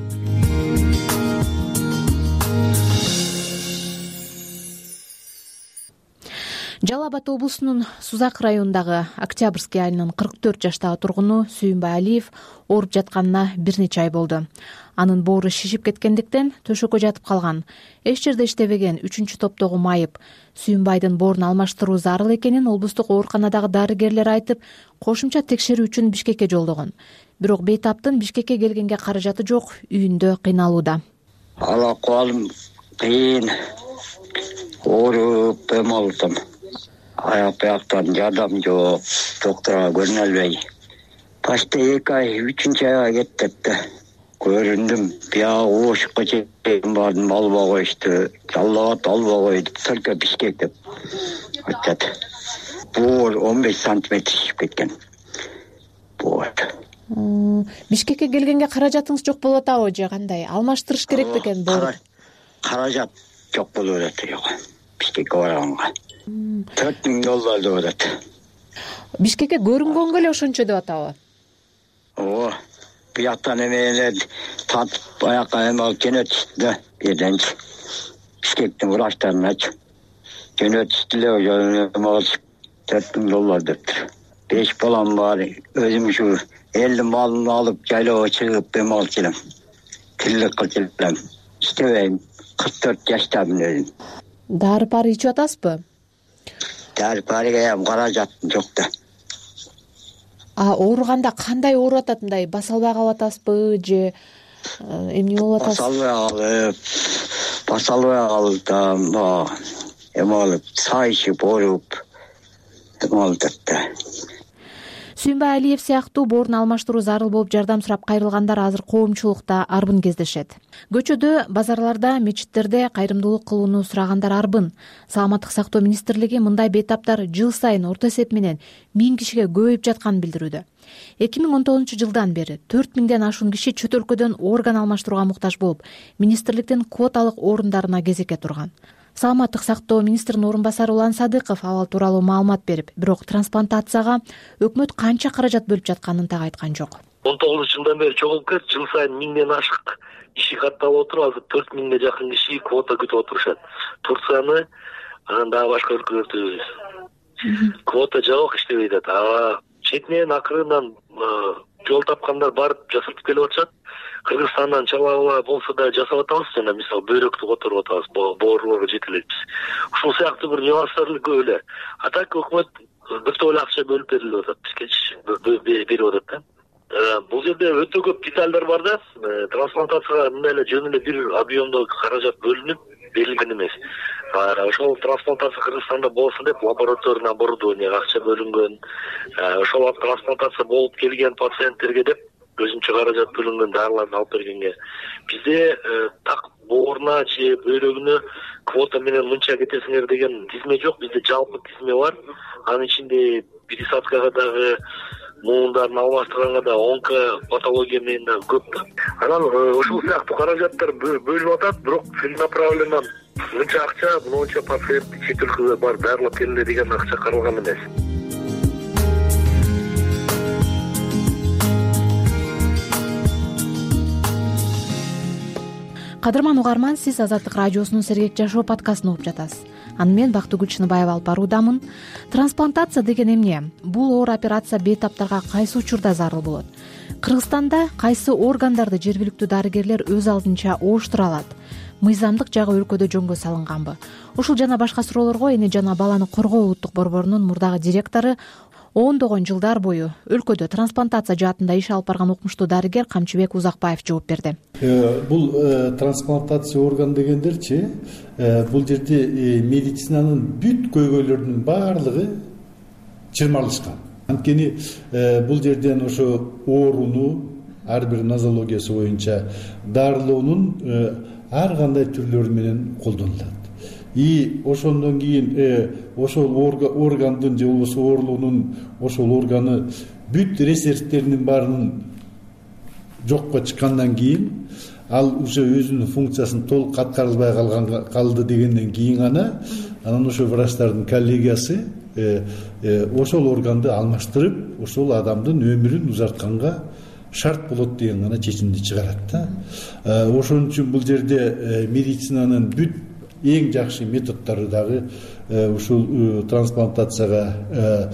Жалал Абад облусунун Сузак районундагы Октябрьский айылынын 44 жаштагы тургуну Сүйүнбай Алиев ооруп жатканына бир нече ай болду. Анын боору шишип кеткендиктен төшөккө жатып калган. Эч жерде иштебеген 3-чү топтогу майып Сүйүнбайдын боорун алмаштыруу зарыл экенин облустук ооруканадагы дарыгерлер айтып, кошумча текшерүү үчүн Бишкекке жолдогон. Бирок бейтаптын Бишкекке келгенге каражаты жок, үйүндө кыйналууда. Ал акыбалым кыйын, ооруп дем алдым. Аяк-бияктан жардам жок, доктурга көрүнө албай. Почти 2 ай, 3-чү айга кетти. Көрүндүм, биягы ошукка чейин бардым, албай коюшту. Жаллап албай койду, только Бишкек деп айтат. Боор 15 сантиметр шишип кеткен. Боор. Бишкекке келгенге каражатыңыз жок болуп атабы же кандай? Алмаштырыш керек бекен боор. Каражат жок болуп атат, жок. Бишкекке барганга. $4000 деп атат. Бишкекке көрүнгөнгө эле ошончо деп атабы? Ооба. Бияктан эмелер татып аякка эме алып жөнөтүштү бирденчи. Бишкектин врачтарын ачып жөнөтүштү эле, эме алып $4000 дептир. 5 балам бар, өзүм ушу элдин малын алып жайлоого чыгып эме алып келем. Тирлик кылып келем. Иштебейм, 44 жаштамын өзүм. Дары-пары ичип атасызбы? Дары-парыга каражатым жок да. Ооруганда кандай ооруп атат, мындай баса албай калып атасызбы же эмне болуп атасыз? Баса албай калып да, эме алып сайышып ооруп эме алып атат. Сүйүнбай Алиев сыяктуу боорун алмаштыруу зарыл болуп жардам сурап кайрылгандар азыр коомчулукта арбын кездешет. Көчөдө, базарларда, мечиттерде кайрымдуулук кылууну сурагандар арбын. Саламаттык сактоо министрлиги мындай бейтаптар жыл сайын орто эсеп менен 1000 кишиге көбөйүп жатканын билдирүүдө. 2019 жылдан бери 4000ден ашуун киши чөт өлкөдөн орган алмаштырууга муктаж болуп, министрликтин квоталык орундарына кезекке турган. Саламаттык сактоо министринин орун басары Улан Садыков абал тууралуу маалымат берип, бирок трансплантацияга өкмөт канча каражат бөлүп жатканын так айткан жок. 19 жылдан бери чогулуп кетти, жыл сайын 1000ден ашык иши катталып отуруп, азыр 4000ге жакын киши квота күтүп отурушат. Турцияны, анан дагы башка өлкөлөрдү квота жок иштебей атат. Четинен акырындан жол тапкандар барып жасатып келип атышат. Кыргызстандан чала болсо да жасап атабыз, жана мисалы бөйрөктү которуп атабыз, боорлорго жете элебиз. Ушул сыяктуу бир нюанстар көп эле. А так өкмөт бир топ эле акча бөлүп берилип атат, бизге берип атат да. Бул жерде өтө көп детальдар бар да. Трансплантацияга мындай эле жөн эле бир объемдо каражат бөлүнүп берилген эмес. Ошол трансплантация Кыргызстанда болсун деп лабораторный оборудованияга акча бөлүнгөн. Ошол трансплантация болуп келген пациенттерге деп өзүнчө каражат бөлүнгөн дарыларды алып бергенге. Бизде так бооруна же бөйрөгүнө квота менен мынча кетесиңер деген тизме жок. Бизде жалпы тизме бар. Анын ичинде пересадкага дагы муундарын алмаштырганга да онкопатология менен дагы көп да. Анан ушул сыяктуу каражаттар бөлүнүп атат, бирок целенаправленно мынча акча мынча пациент чет өлкөгө барып дарылап келгиле деген акча каралган эмес. Кадырман угарман, сиз Азаттык радиосунун Сергек жашоо подкастын угуп жатасыз. Аны мен Бактыгүл Чыныбаева алып баруудамын. Трансплантация деген эмне? Бул оор операция бейтаптарга кайсы учурда зарыл болот? Кыргызстанда кайсы органдарды жергиликтүү дарыгерлер өз алдынча ооштура алат? Мыйзамдык жагы өлкөдө жөнгө салынганбы? Ушул жана башка суроолорго эне жана баланы коргоо улуттук борборунун мурдагы директору, ондогон жылдар бою өлкөдө трансплантация жаатында иш алып барган укмуштуу дарыгер Камчыбек Узакбаев жооп берди. Бул трансплантация орган дегендерчи, бул жерде медицинанын бүт көйгөйлөрүнүн баардыгы чырмалышкан. Анткени бул жерден ошо ооруну ар бир нозологиясы боюнча дарылоонун ар кандай түрлөрү менен колдонулат. И ошондон кийин ошол органдын же болбосо оорулуунун ошол органы бүт резервтеринин баарын жокко чыккандан кийин ал уже өзүнүн функциясын толук аткарылбай калды дегенден кийин анан ошо врачтардын коллегиясы ошол органды алмаштырып, ошол адамдын өмүрүн узартканга шарт болот деген гана чечимди чыгарат да. Ошон үчүн бул жерде медицинанын бүт эң жакшы методдору дагы ушул трансплантацияга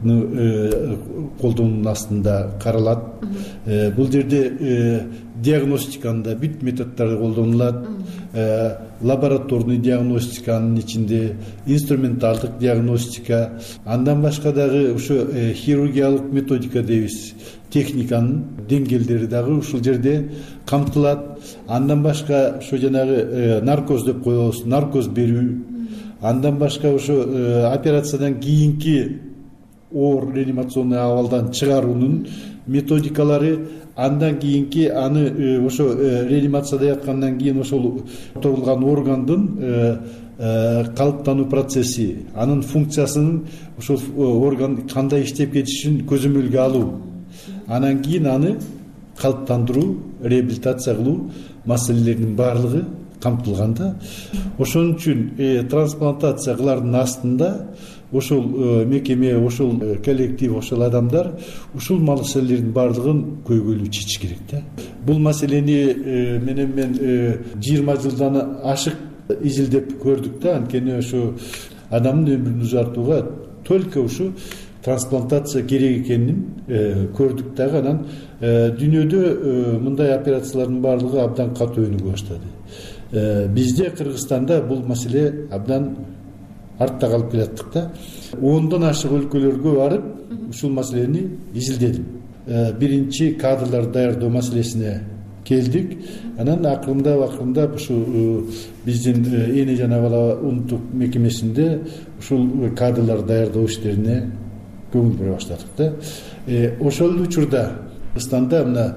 колдонуунун астында каралат. Бул жерде диагностиканын да бүт методдору колдонулат. Лабораторный диагностиканын ичинде инструменталдык диагностика, андан башка дагы ошо хирургиялык методика дейбиз, техниканын деңгээлдери дагы ушул жерде камтылат. Андан башка ошо жанагы наркоз деп коебуз, наркоз берүү, андан башка ошо операциядан кийинки оор реанимационный абалдан чыгаруунун методикалары, андан кийинки аны ошо реанимацияда яткандан кийин ошол которулган органдын калыптануу процесси, анын функциясынын ошол орган кандай иштеп кетишин көзөмөлгө алуу, анан кийин аны калыптандыруу, реабилитация кылуу маселелеринин баардыгы камтылган да. Ошон үчүн трансплантация кылардын астында ошол мекеме, ошол коллектив, ошол адамдар ушул маселелердин баардыгын көйгөйлүү чечиш керек да. Бул маселени менен мен 20 жылдан ашык изилдеп көрдүк да. Анткени ошо адамдын өмүрүн узартууга только ушу трансплантация керек экенин көрдүк дагы. Анан дүйнөдө мындай операциялардын баардыгы абдан катуу өнүгө баштады. Бизде Кыргызстанда бул маселе абдан артта калып келаттык да. 10дон ашык өлкөлөргө барып ушул маселени изилдедим. Биринчи кадрлар даярдоо маселесине келдик. Анан акырындап ушул биздин эне жана бала улуттук мекемесинде ушул кадрлар даярдоо иштерине көңүл бура баштадык да. Ошол учурда Кыргызстанда мына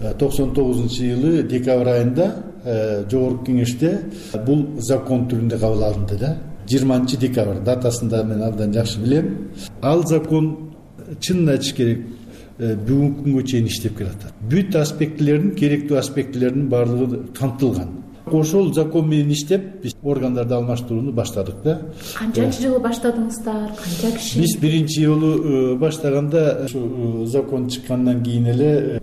99-жылы декабрь айында жогорку кеңеште бул закон түрүндө кабыл алынды да. 20 декабрь датасында мен абдан жакшы билем. Ал закон чынын айтыш керек бүгүнкү күнгө чейин иштеп келатат. Бүт аспектилердин, керектүү аспектилеринин баардыгы камтылган. Ошол закон менен иштеп биз органдарды алмаштырууну баштадык да. Канчанчы жылы баштадыңыздар? Канча киши? Биз биринчи жолу баштаганда ушу закон чыккандан кийин эле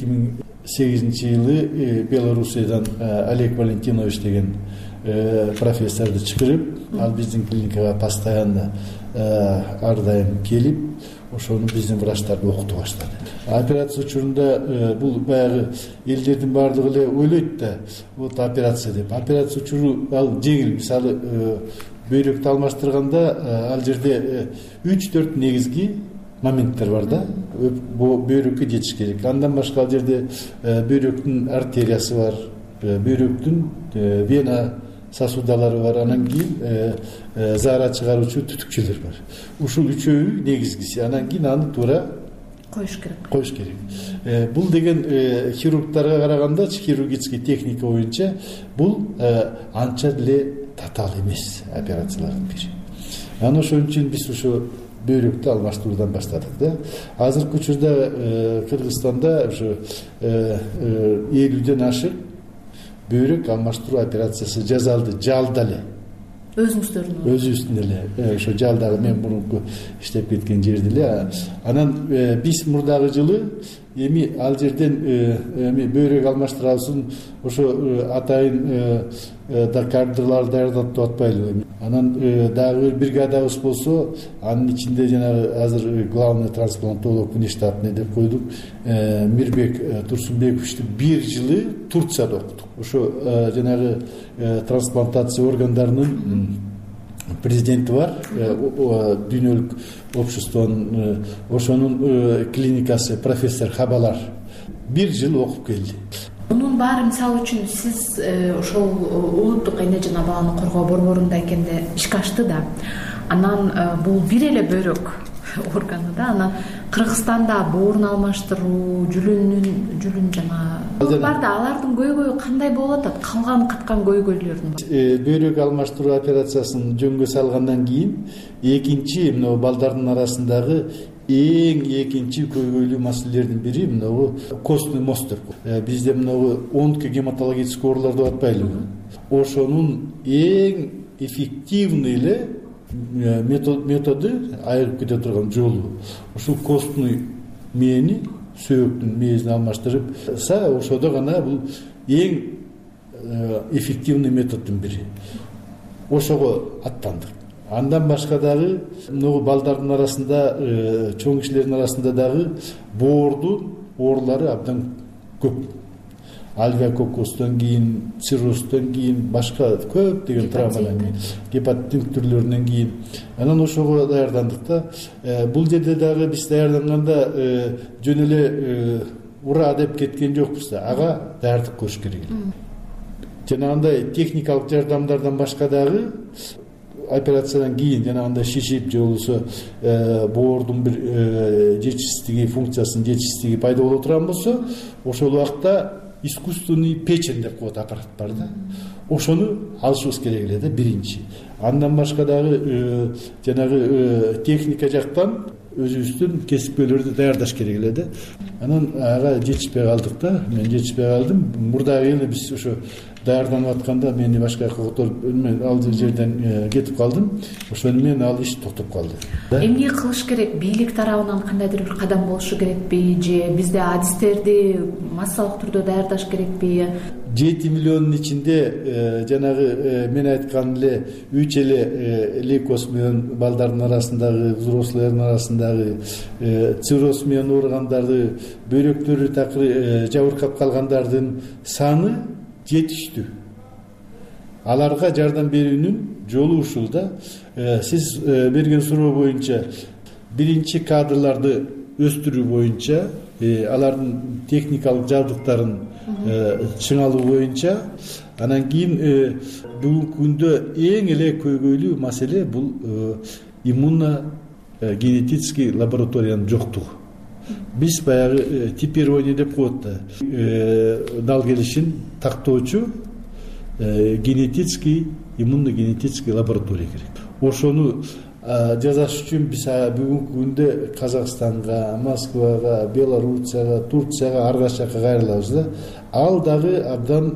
2008-жылы Белоруссиядан Олег Валентинович деген профессорду чакырып, ал биздин клиникага постоянно ар дайым келип, ошону биздин врачтарды окутуп баштады. Операция учурунда бул баягы элдердин баардыгы эле ойлойт да, вот операция деп. Операция учуру ал жеңил. Мисалы бөйрөктү алмаштырганда ал жерде 3-4 негизги моменттер бар да. Бөйрөккө жетиш керек. Андан башка ал жерде бөйрөктүн артериясы бар, бөйрөктүн вена сосудалары бар, анан кийин заара чыгаруучу түтүкчөлөр бар. Ушул үчөө негизгиси. Анан кийин аны туура коюш керек. Бул деген хирургтарга караганда хирургический техника боюнча бул анча деле татаал эмес операциялардын бири. Анан ошон үчүн биз ошо бөйрөктү алмаштыруудан баштадык да. Азыркы учурда Кыргызстанда ошо 50ден ашык бөйрөк алмаштыруу операциясы жасалды, жалда эле. Өзүбүздүн эле ошо жалдагы мен мурунку иштеп кеткен жерде эле. Анан биз мурдагы жылы эми ал жерден эми бөйрөк алмаштырабызын ошо атайын кадрлар даярдап атпайлыбы. Анан дагы бир бригадабыз болсо, анын ичинде жанагы азыр главный трансплантолог внештатный деп койдук Мирбек Турсунбековичти бир жылы Турцияда окудук. Ошо жанагы трансплантация органдарынын президенти бар, дүйнөлүк обществонун ошонун клиникасы профессор Хабалар бир жыл окуп келди. Мунун баары мисалы үчүн сиз ошол улуттук эне жана баланы коргоо борборунда экенде ишке ашты да. Анан бул бир эле бөйрөк органы да. Анан Кыргызстанда боорун алмаштыруу, жүлүн жана барда алардын көйгөйү кандай болуп атат? Калган каткан көйгөйлөрдүн бөйрөк алмаштыруу операциясын жөнгө салгандан кийин экинчи мына балдардын арасындагы эң экинчи көйгөйлүү маселелердин бири мына костный мост деп. Бизде мына онкогематологический оорулар деп атпайлыбы? Ошонун эң эффективный эле методу айырып кете турган жолу ушул костный мээни сөөктүн мээсин алмаштырып ошодо гана бул эң эффективный методдун бири. Ошого аттандык. Андан башка дагы могу балдардын арасында, чоң кишилердин арасында дагы боордун оорулары абдан көп. Альвеококкустан кийин, циррозтон кийин, башка көп деген травмадан кийин, гепатиттин түрлөрүнөн кийин. Анан ошого даярдандык да. Бул жерде дагы биз даярданганда жөн эле ура деп кеткен жокпуз да. Ага даярдык көрүш керек. Жанагындай техникалык жардамдардан башка дагы операциядан кийин жанагындай шишип же болбосо боордун бир жетишсиздиги, функциясынын жетишсиздиги пайда боло турган болсо, ошол убакта искусственный печень деп коет аппарат бар да. Ошону алышыбыз керек эле да биринчи. Андан башка дагы жанагы техника жактан өзүбүздүн кесипкөйлөрдү даярдаш керек эле да. Анан ага жетишпей калдык да. Мен жетишпей калдым. Мурдагы эле биз ошо даярданып атканда мени башка коготор мен ал жерден кетип калдым. Ошону менен ал иш токтоп калды. Эмне кылыш керек? Бийлик тарабынан кандайдыр бир кадам болушу керекпи? Же бизде адистерди массалык түрдө даярдаш керекпи? 7 миллиондун ичинде жанагы мен айткан эле 3 эле лейкоз менен балдардын арасындагы, взрослыйлардын арасындагы цирроз менен ооругандарды, бөйрөктөрү такыр жабыркап калгандардын саны жетиштүү. Аларга жардам берүүнүн жолу ушул да. Сиз берген суроо боюнча биринчи кадрларды өстүрүү боюнча, алардын техникалык жабдыктарын чыңалуу боюнча, анан кийин бүгүнкү күндө эң эле көйгөйлүү маселе бул иммуно генетический лабораториянын жоктугу. Биз баягы типирование деп коет да. Дал келишин тактоочу генетический, иммуно генетический лаборатория керек. Ошону жасаш үчүн биз бүгүнкү күндө Казакстанга, Москвага, Белоруссияга, Турцияга, ар качакка кайрылабыз да. Ал дагы абдан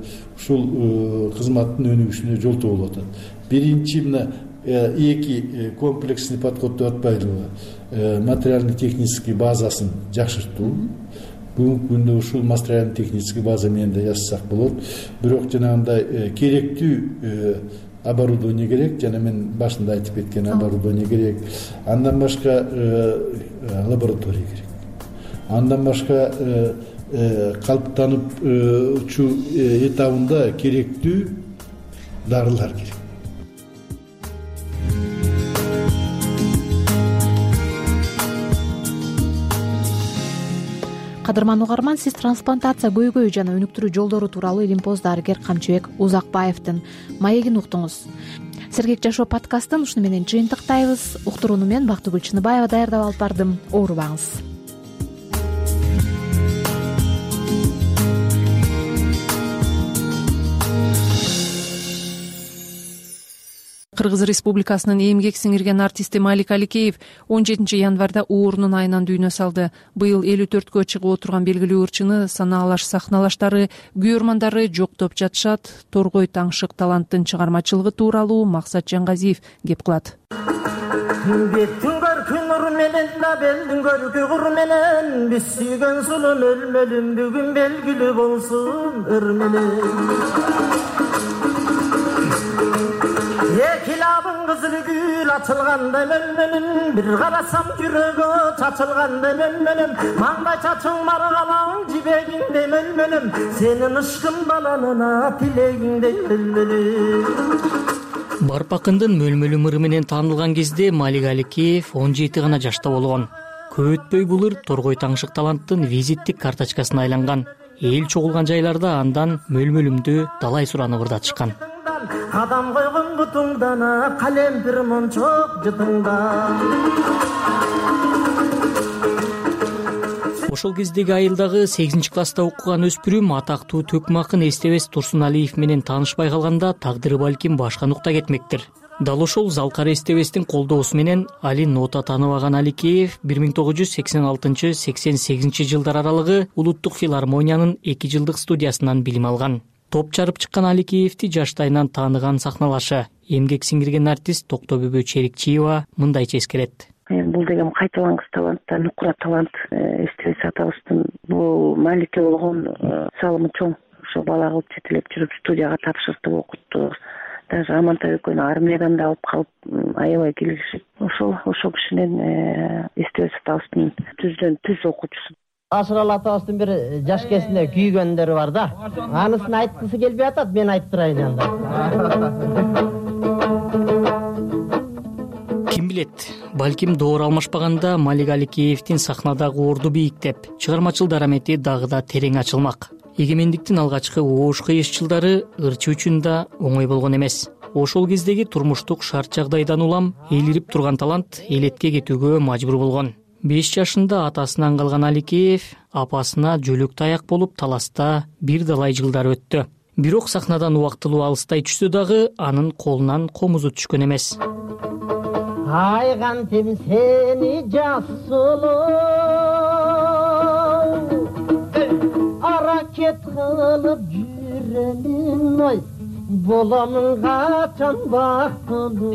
ушул кызматтын өнүгүшүнө жолтоо болуп атат. Биринчи мына эки комплексный подход деп атпайлыбы? Материально-технический базасын жакшыртуу. Бүгүнкү күндө ушул материально-технический база менен да жасасак болот. Бирок жанагындай керектүү оборудование керек, жана мен башында айтып кеткен оборудование керек. Андан башка лаборатория керек. Андан башка калыптануучу этабында керектүү дарылар керек. Кадырман угарман, сиз трансплантация көйгөйү жана өнүктүрүү жолдору тууралуу илимпоз дарыгер Камчыбек Узакбаевдин маегин уктуңуз. Сергек жашоо подкастын ушуну менен жыйынтыктайбыз. Уктурууну мен Бактыгүл Чыныбаева даярдап алып бардым. Оорубаңыз. Кыргыз Республикасынын эмгек сиңирген артисти Малик Аликеев 17 январда оорунун айынан дүйнө салды. Быйыл 54кө чыгып отурган белгилүү ырчыны санаалаш сахналаштары, күйөрмандары жоктоп жатышат. Торгой Таңшык таланттын чыгармачылыгы тууралуу Максат Жаңгазиев кеп кылат. Беттің көркі нұр менен, белдің көркі құр менен, біз сүйген сұлым өлмелім, бүгін белгілі болсын өрменен. Екілабың қызыл гүл атылғандай мөлменім, бір қарасам жүрегі татылғандай мөлменім, маңдай чачың марғалаң жібегіңдей мөлменім, сенің ұшқын баланына тілегіңдей мөлменім. Барпакындын мөлмөлү мыры менен таанылган кезде Малик Аликеев 17 гана жашта болгон. Көп өтпөй бул ыр Торгой Таңшык таланттын визиттик карточкасына айланган. Эл чогулган жайларда андан мөлмөлүмдү далай суранып ырдатышкан. Адам койгон бутуңдана калем бир мончок жытыңда. Ошол кездеги айылдагы 8-класста окуган өспүрүм атактуу Төкмакын Эстебес Турсуналиев менен таанышпай калганда тагдыры балким башка нукта кетмектир. Дал ошол Залкар Эстебестин колдоосу менен али нота тааныбаган Аликеев 1986-88 жылдар аралыгы Улуттук филармониянын 2 жылдык студиясынан билим алган. Топ чарып чыккан Аликеевди жаштайынан тааныган сахналашы, эмгек сиңирген артист Токтобүбө Черикчиева мындайча эскерет. Бул деген кайталангыс талант, нукура талант. Эстебес атабыздын бул Маликке болгон салымы чоң. Ошо бала кылып жетелеп жүрүп студияга тапшыртып окутту. Даже Амантай экөөнү армиядан да алып калып аябай келишип, ошол кишинен Эстебес атабыздын түз окуучусу. Ашырал атабыздын бир жаш кезинде күйгөндөрү бар да. Анысын айткысы келбей атат, мен айтып турайын анда. Ким билет, балким доор алмашпаганда Малик Аликеевдин сахнадагы орду бийиктеп, чыгармачыл дарамети дагы да терең ачылмак. Эгемендиктин алгачкы оош кыйыш жылдары ырчы үчүн да оңой болгон эмес. Ошол кездеги турмуштук шарт жагдайдан улам элирип турган талант элетке кетүүгө мажбур болгон. 5 жашында атасынан калган Аликеев апасына жөлөк таяк болуп таласта бир далай жылдар өттү. Бирок сахнадан убактылуу алыстай түшсө дагы анын колунан комузу түшкөн эмес. Айгантем сени жас сулуу, аракет кылып жүремин ой, боламын качан бактылуу.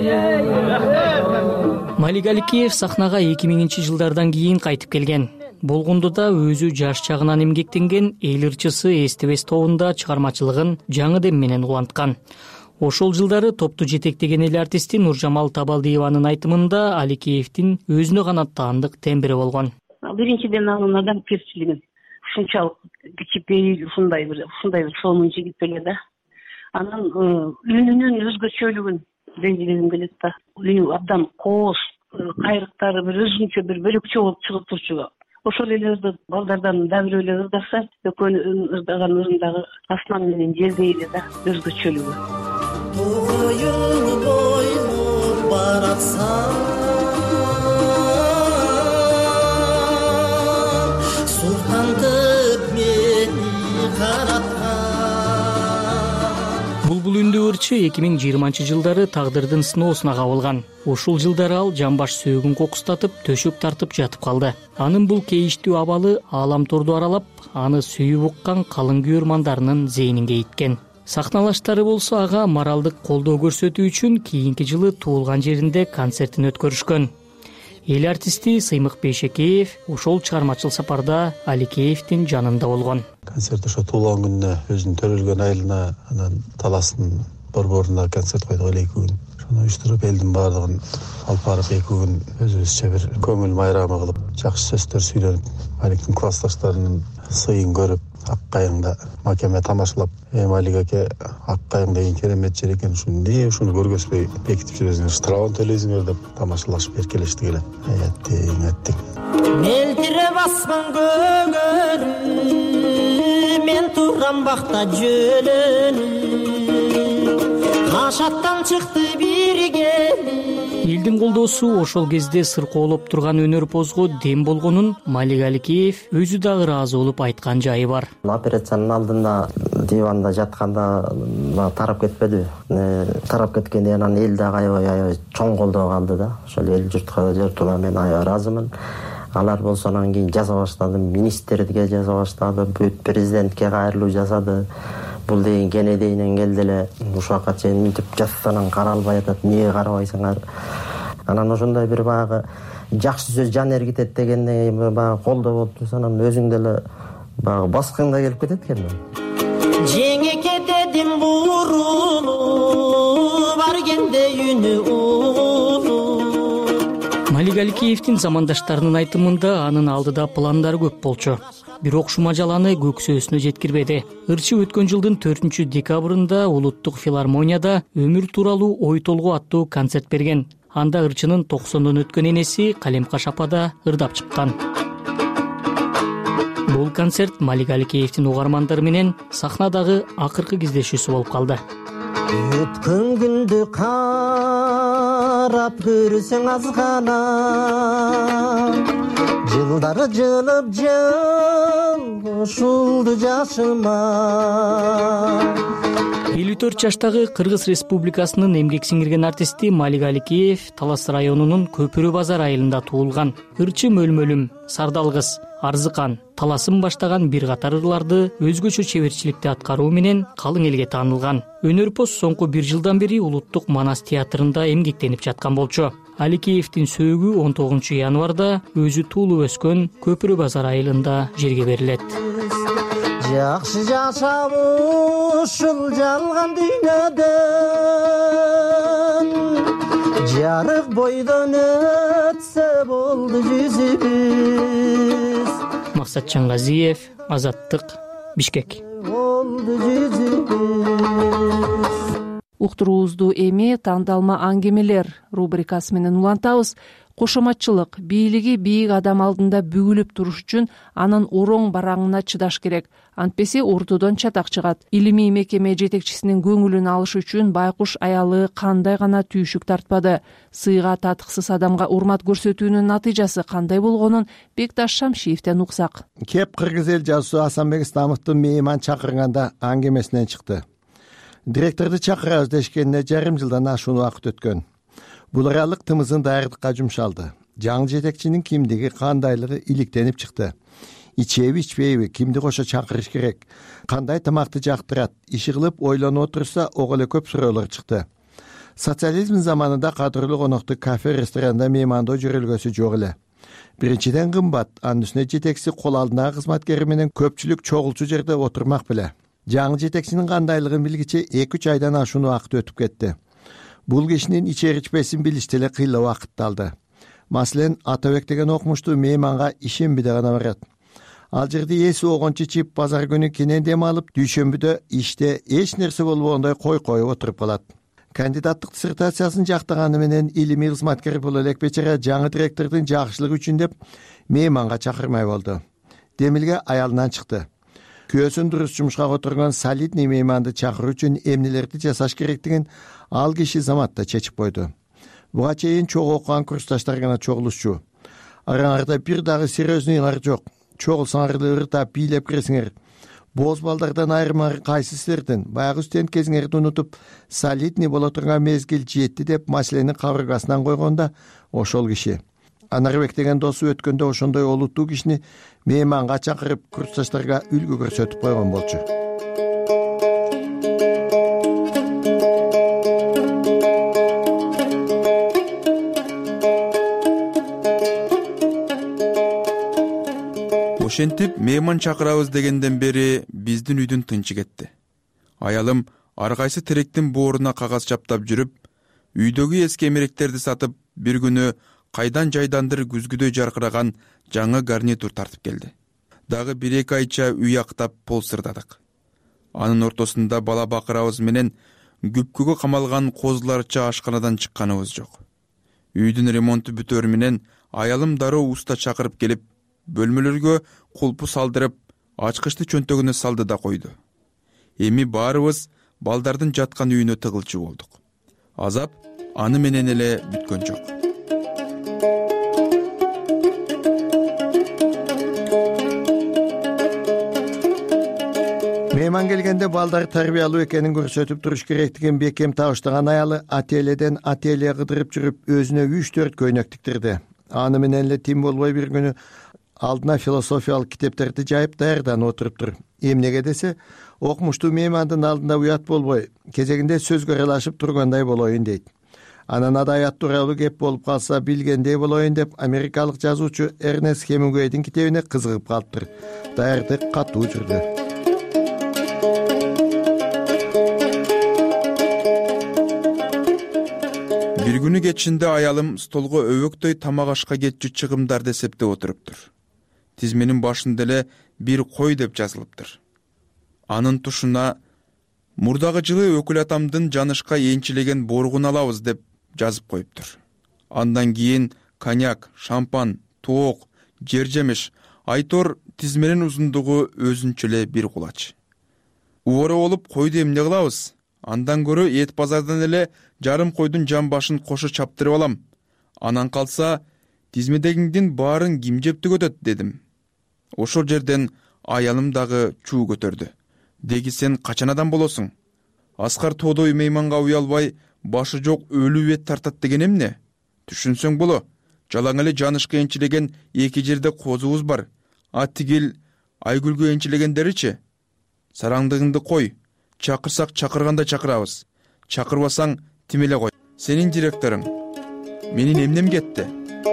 Малик Аликеев сахнага 2000 жылдардан кийин кайтып келген. Болгондо да өзү жаш чагынан эмгектенген эл ырчысы Эстебес тобунда чыгармачылыгын жаңы дем менен уланткан. Ошол жылдары топту жетектеген эл артисти Нуржамал Табалдиеванын айтымында Аликеевдин өзүнө гана таандык тембри болгон. Биринчиден анын адамгерчилиги ушунчалык кичипейил, ушундай бир сонун жигит эле да. Анын үнүнүн өзгөчөлүгүн деңгээлегим келет да. Үнү абдан кооз, кайрыктары бир өзүнчө бир бөлөкчө болуп чыгып турчу. Ошол элерди балдардан да бир эле ырдаса, экөөнү ырдаган ырындагы асман менен жердей эле да, өзгөчөлүгү. Boyun boyun baratsan, sultandıp beni karatkan. Булбул үндүү ырчы 2020 жылдары тагдырдын сыноосуна кабылган. Ушул жылдары ал жамбаш сөөгүн кокустатып, төшөк тартып жатып калды. Анын бул кейиштүү абалы аалам торду аралап, аны сүйүп уккан калың күйөрмандарынын зейнине иткен. Сахналаштары болсо ага моралдык колдоо көрсөтүү үчүн кийинки жылы туулган жеринде концертин өткөрүшкөн. Эл артисти Сыймык Бейшекеев ошол чыгармачыл сапарда Аликеевдин жанында болгон. Концерт ошо туулган күнүнө өзүнүн төрөлгөн айылына, анан таластын борборунда концерт койдук эле 2 күн. Ошону уюштуруп элдин баардыгын алып барып 2 күн өзүбүзчө бир көңүл майрамы кылып, жакшы сөздөр сүйлөнүп, Аликтин классташтарынын сыйын көрүп, ак кайыңда макеме тамашалап, Малик аке ак кайың деген керемет жер экен, ушуну көргөзбөй бекитип жүрөсүңөр, штрафын төлөйсүңөр деп тамашалашып эркелештик эле. Аттиң. Мелтире баскан көгөрү, мен турган бакта жөлөнүп, кашаттан чыкты бир кели, элдин колдоосу ошол кезде сыркоолоп турган өнөрпозго дем болгонун Малик Аликеев өзү дагы ыраазы болуп айткан жайы бар. Операциянын алдында диванда жатканда тарап кетпеди. Тарап кеткенден анан эл дагы аябай чоң колдоо калды да. Ошол эл журтума мен аябай ыраазымын. Алар болсо анан кийин жаза баштады, министрге жаза баштады, бүт президентке кайрылуу жасады. Бул деген кенедейинен келди эле ушакка чейин мынтип жастан каралбай атат, эмнеге карабайсыңар? Анан ошондой бир баягы жакшы сөз жан эргитет дегендей баягы колдоо болуп турса, анан өзүң деле баягы баскыңда келип кетет экен. Жеңе кетедим бурулуп, баргенде үнү улуу. Малик Аликеевдин замандаштарынын айтымында анын алдыда пландар көп болчу. Бирок шумажаланы көксөөсүнө жеткирбеди. Ырчы өткөн жылдын 4-декабрында Улуттук филармонияда өмүр тууралуу ой толгоо аттуу концерт берген. Анда ырчынын 90дон өткөн энеси Калемкаш апа да ырдап чыккан. Бул концерт Малик Аликеевдин угармандары менен сахнадагы акыркы кездешүүсү болуп калды. Өткөн күндү карап көрсөң азгана, жылдары жылып ушулду жашыма. 54 жаштагы Кыргыз Республикасынын эмгек сиңирген артисти Малик Аликеев Талас районунун Көпүрө базар айылында туулган. Ырчы мөлмөлүм, Сардалгыз, Арзыкан, Таласым баштаган бир катар ырларды өзгөчө чеберчиликте аткаруу менен калың элге таанылган. Өнөрпоз соңку 1 жылдан бери Улуттук Манас театрында эмгектенип жаткан болчу. Аликеевдин сөөгү 19 январда өзү туулуп өскөн Көпүрө базар айылында жерге берилет. Жакшы жашап ушул жалган дүйнөдөн, жарык бойдон өтсө болду жүзүбүз. Максат Чаңгазиев, Азаттык, Бишкек. Уктуруубузду эми тандалма аңгемелер рубрикасы менен улантабыз. Кошоматчылык бийлиги бийик адам алдында бүгүлүп туруш үчүн анын ороң бараңына чыдаш керек. Антпесе ортодон чатак чыгат. Илимий мекеме жетекчисинин көңүлүн алыш үчүн байкуш аялы кандай гана түйшүк тартпады. Сыйга татыксыз адамга урмат көрсөтүүнүн натыйжасы кандай болгонун Бекташ Шамшиевден уксак. Кеп кыргыз эл жазуусу Асанбек Исламовдун мейман чакырганда аңгемесинен чыкты. Директорду чакырабыз дешкенине жарым жылдан ашуун убакыт өткөн. Бул аралык тымызын даярдыкка жумшалды. Жаңы жетекчинин кимдиги, кандайлыгы иликтенип чыкты. Ичеби, ичпейби, кимди кошо чакырыш керек, кандай тамакты жактырат, иши кылып ойлонуп отурса ого эле көп суроолор чыкты. Социализм заманында кадырлуу конокту кафе, ресторанда меймандоо жүрөлгөсү жок эле. Биринчиден кымбат, анын үстүнө жетекчиси кол алдындагы кызматкери менен көпчүлүк чогулчу жерде отурмак беле. Жаңы жетекчинин кандайлыгын билгиче 2-3 айдан ашуун убакыт өтүп кетти. Бул кишинин ичер ичпесин билишти эле кыйла убакытты алды. Маселен, Атабек деген окумуштуу мейманга ишембиде гана барат. Ал жерде эси огончу чип базар күнү кенен дем алып, дүйшөмбүдө иште эч нерсе болбогондой коюп отуруп калат. Кандидаттык диссертациясын жактаганы менен илимий кызматкер боло элек бечара жаңы директордун жакшылыгы үчүн деп мейманга чакырмай болду. Демилге аялынан чыкты. Күйөөсүн дурус жумушка отурган солидный мейманды чакыруу үчүн эмнелерди жасаш керектигин ал киши заматта чечип койду. Буга чейин чогуу окуган курсташтар гана чогулушчу. Араңарда бир дагы серьезныйлар жок. Чогулсаңар ыртап бийлеп киресиңер. Боз балдардан айырмаңар кайсы силердин? Баягы студент кезиңерди унутуп, солидный боло турган мезгил жетти деп маселени кабыргасынан койгондо ошол киши. Анарбек деген досу өткөндө ошондой олуттуу кишини мейманга чакырып курсташтарга үлгү көрсөтүп койгон болчу. Ошентип мейман чакырабыз дегенден бери биздин үйдүн тынчы кетти. Аялым ар кайсы теректин бооруна кагаз чаптап жүрүп, үйдөгү эски эмеректерди сатып, бир күнү кайдан жайдандыр күзгүдөй жаркыраган жаңы гарнитур тартып келди. Дагы 1-2 айча үй актап пол сырдадык. Анын ортосунда бала бакырабыз менен күпкүгө камалган козуларча ашканадан чыкканыбыз жок. Үйдүн ремонту бүтөр менен аялым дароо уста чакырып келип, бөлмөлөргө кулпу салдырып, ачкычты чөнтөгүнө салды да койду. Эми баарыбыз балдардын жаткан үйүнө тыгылчу болдук. Азап аны менен эле бүткөн жок. Мейман келгенде балдар тарбиялуу экенин көрсөтүп туруш керектигин бекем табыштаган аялы ательеден ателье кыдырып жүрүп өзүнө 3-4 көйнөк тиктирди. Аны менен эле тим болбой бир күнү алдына философиялык китептерди жайып даярданып отуруптур. Эмнеге десе, окумуштуу меймандын алдында уят болбой, кезегинде сөзгө аралашып тургандай болоюн дейт. Анан адабият тууралуу кеп болуп калса билгендей болоюн деп америкалык жазуучу Эрнест Хемингуэйдин китебине кызыгып калыптыр. Даярдык катуу жүрдү. Бир күнү кечинде аялым столго өбөктөй тамак ашка кетчү чыгымдарды эсептеп отуруптур. Тизменин башында эле бир кой деп жазылыптыр. Анын тушуна мурдагы жылы өкүл атамдын жанышка энчилеген боргун алабыз деп жазып коюптур. Андан кийин коньяк, шампан, тоок, жер жемиш, айтор тизменин узундугу өзүнчө эле бир кулач. Уора болуп койду эмне кылабыз? Андан көрө эт базардан эле жарым койдун жан башын кошо чаптырып алам. Анан калса тизмедегиңдин баарын ким жеп түгөтөт дедим. Ошол жерден аялым дагы чуу көтөрдү. Деги сен качан адам болосуң? Аскар тоодой мейманга уялбай башы жок өлүү эт тартат деген эмне? Түшүнсөң боло. Жалаң эле жанышка энчилеген эки жерде козубуз бар. А тигил айгүлгө энчилегендеричи? Сараңдыгыңды кой. Чакырсак чакырганда чакырабыз. Чакырбасаң тим эле кой. Сенин директоруң. Менин эмнем кетти?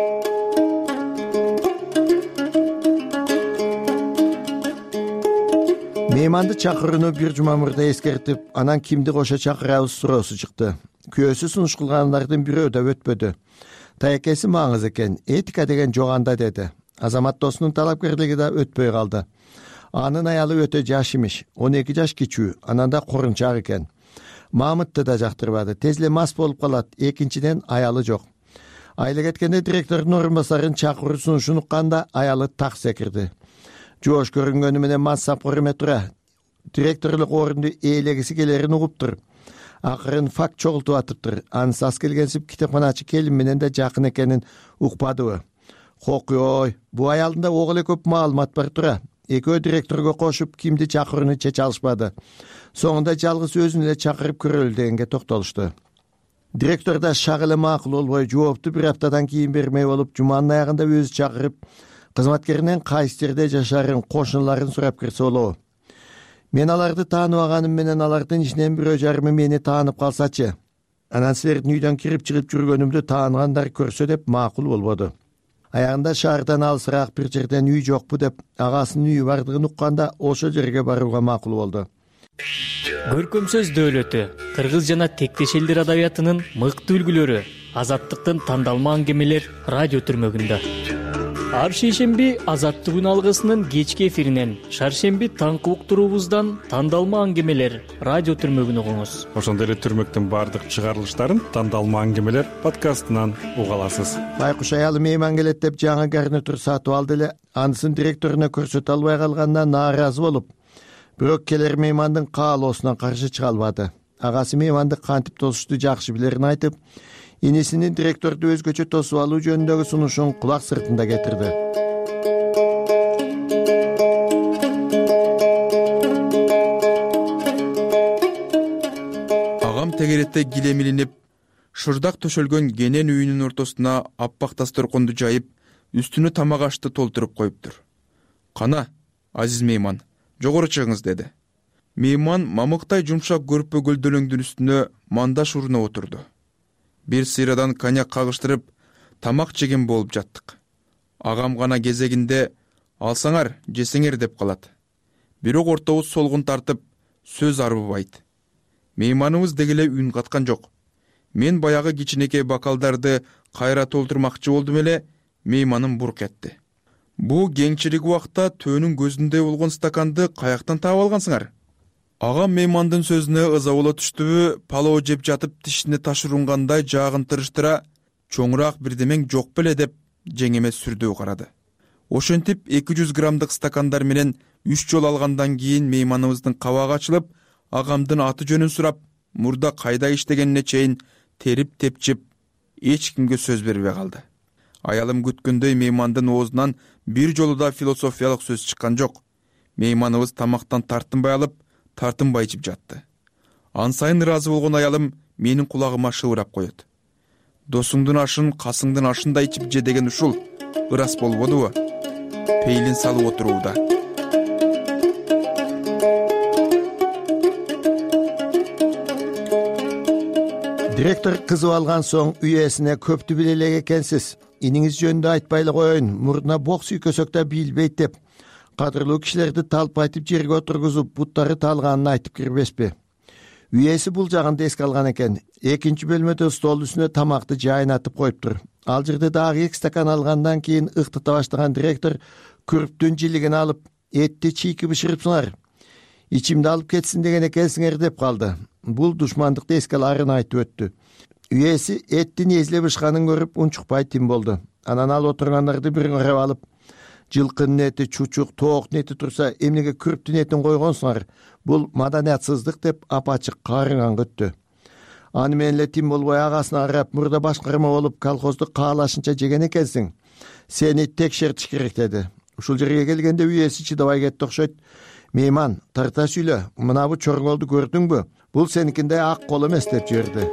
Мейманды чакырууну бир жума мурда эскертип, анан кимди кошо чакырабыз суроосу чыкты. Күйөөсү сунуш кылгандардын бирөө да өтпөдү. Таекеси маңыз экен, этика деген жок анда деди. Азамат досунун талапкерлиги да өтпөй калды. Анын аялы өтө жаш имиш, 12 жаш кичүү, анан да корунчак экен. Мамытты да жактырбады, тез эле мас болуп калат, экинчиден аялы жок. Айла кеткенде директордун орун басарын чакыруу сунушун укканда аялы так секирди. Жоош көрүнгөнү менен мансап көрмөй тура, директорлук орунду ээлегиси келерин угуптур. Акырын факт чогултуп атыптыр. Анысы ас келгенсип китепканачы келин менен да жакын экенин укпадыбы? Ой, бу аялында ого эле көп маалымат бар тура. Экөө директорго кошуп кимди чакырууну чече алышпады. Соңунда жалгыз өзүн эле чакырып көрөлү дегенге токтолушту. Директор да шак эле макул болбой, жоопту бир аптадан кийин бермей болуп, жуманын аягында өзү чакырып, кызматкеринен кайсы жерде жашарын, кошуналарын сурап кирсе болобу. Мен аларды тааныбаганым менен алардын ичинен бирөө жарымы мени таанып калсачы. Анан силердин үйдөн кирип чыгып жүргөнүмдү тааныгандар көрсө деп макул болбоду. Аягында шаардан алысыраак бир жерден үй жокпу деп агасынын үйү бардыгын укканда ошол жерге барууга макул болду. Көркөм сөз дөөлөтү кыргыз жана тектеш элдер адабиятынын мыкты үлгүлөрү Азаттыктын тандалма аңгемелер радио түрмөгүндө. Ар шейшемби Азаттык үн алгысынын кечки эфиринен, шаршемби таңкы уктуруубуздан тандалма аңгемелер радио түрмөгүн угуңуз. Ошондой эле түрмөктүн баардык чыгарылыштарын тандалма аңгемелер подкастынан уга аласыз. Байкуш аялы мейман келет деп жаңы гарнитур сатып алды эле, анысын директоруна көрсөтө албай калганына нааразы болуп, бирок келер меймандын каалоосуна каршы чыга албады. Агасы мейманды кантип тосушту жакшы билерин айтып, инисинин директорду өзгөчө тосуп алуу жөнүндөгү сунушун кулак сыртында кетирди. Агам тегеретте килемилинип, шырдак төшөлгөн кенен үйүнүн ортосуна аппак дасторконду жайып, үстүнө тамак ашты толтуруп коюптур. Кана, азиз мейман, жогору чыгыңыз деди. Мейман мамыктай жумшак көрпө гөлдөлөңдүн үстүнө мандаш уруна отурду. Бир сыйрадан коньяк кагыштырып, тамак жеген болуп жаттык. Агам гана кезегинде алсаңар, жесеңер деп калат. Бирок ортобуз солгун тартып, сөз арбыбайт. Мейманыбыз дегеле үн каткан жок. Мен баягы кичинекей бокалдарды кайра толтурмакчы болдум эле, мейманым бурк этти. Бу кеңчилик убакта төөнүн көзүндө болгон стаканды каяктан таап алгансыңар? Агам меймандын сөзүнө ыза боло түштүбү, палоо жеп жатып тишине таш урунгандай жаагынтырыштыра, чоңураак бирдемең жок беле деп жеңеме сүрдүү карады. Ошентип 200 граммдык стакандар менен 3 жол алгандан кийин мейманыбыздын кабагы ачылып, агамдын аты жөнүн сурап, мурда кайда иштегенине чейин терип тепчип эч кимге сөз бербей калды. Аялым күткөндөй меймандын оозунан бир жолу да философиялык сөз чыккан жок. Мейманыбыз тамактан тартынбай алып, тартынбай ичип жатты. Ан сайын ыраазы болгон аялым менин кулагыма шыбырап коет. Досуңдун ашын касыңдын ашындай ичип же деген ушул ырас болбодубу? Пейлин салып отурууда. Директор кызып алган соң үй ээсине көптү биле элек экенсиз. Иниңиз жөнүндө айтпайлы коеюн, мурдуна бок сүйкөсөк да билбейт деп. Кадырлуу кишилерди талпайтып жерге отургузуп, буттары талганын айтып кирбеспи? Үй ээси бул жагын эске алган экен. Экинчи бөлмөдө стол үстүнө тамакты жайнатып коюптур. Ал жерде дагы 2 стакан алгандан кийин ыктыта баштаган директор күрптүн жилигин алып, этти чийки бышырыпсыңар. Ичимди алып кетсин деген экенсиңер деп калды. Бул душмандыкты эске аларын айтып өттү. Үй ээси эттин эзилеп бышканын көрүп унчукпай тим болду. Анан ал отургандарды бир карап алып, жылкынын эти, чучук, тооктун эти турса, эмнеге күрптүн этин койгонсуңар? Бул маданиятсыздык деп апачык карыган көттү. Аны менен эле тим болбой агасына карап, мурда башкарма болуп колхозду каалашынча жеген экенсиң. Сени текшертиш керек деди. Ушул жерге келгенде үй ээси чыдабай кетти окшойт. Мейман, тарта сүйлө, мына бу чорголду көрдүңбү? Бул сеникиндей ак кол эмес деп жиберди.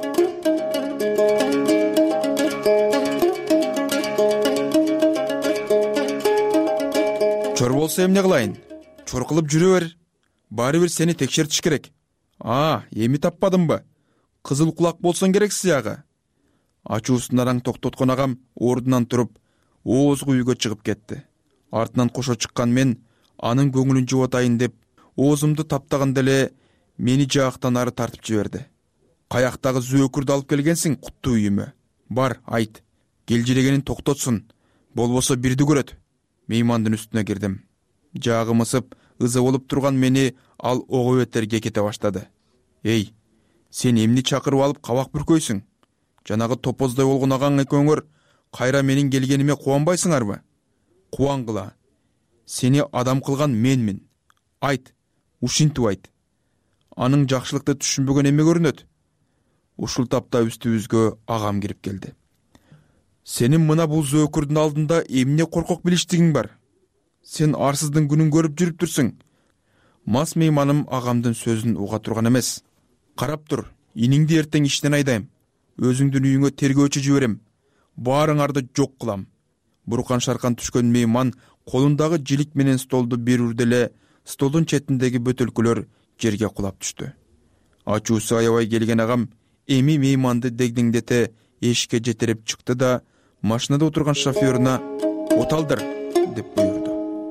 Чор болсо эмне кылайын? Чор кылып жүрө бер. Баары бир сени текшертиш керек. Эми таппадымбы? Кызыл кулак болсоң керек сыягы. Ачуусун араң токтоткон агам ордунан туруп, оозгу үйгө чыгып кетти. Артынан кошо чыккан мен анын көңүлүн жубатайын деп, оозумду таптаганда эле мени жаактан ары тартып жиберди. Каяктагы зөөкүрдү алып келгенсиң, куттуу үйүмө. Бар, айт. Келжирегенин токтотсун. Болбосо бирди көрөт. Меймандын үстүнө кирдим. Жаагым ысып, ызы болуп турган мени ал ого беттерге кете баштады. Эй, сен эмни чакырып алып кабак бүркөйсүң? Жанагы топоздой болгон агаң экөөңөр кайра менин келгениме кубанбайсыңарбы? Кубангыла. Сени адам кылган менмин. Айт, ушинтип айт. Анын жакшылыкты түшүнбөгөн эме көрүнөт? Ушул тапта үстүбүзгө агам кирип келди. Сенин мына бул зөөкүрдүн алдында эмне коркок билиштигиң бар? Сен арсыздын күнүн көрүп жүрүп турсуң. Мас мейманым агамдын сөзүн уга турган эмес. Карап тур, иниңди эртең иштен айдайм. Өзүңдүн үйүңө тергөөчү жиберем. Баарыңарды жок кылам. Буркан шаркан түшкөн мейман колундагы жилик менен столду бир үрдө эле столдун четиндеги бөтөлкөлөр жерге кулап түштү. Ачуусу аябай келген агам эми мейманды дегдеңдете эшикке жетелеп чыкты да машинада отурган шофёруна оталдыр деп буйрду.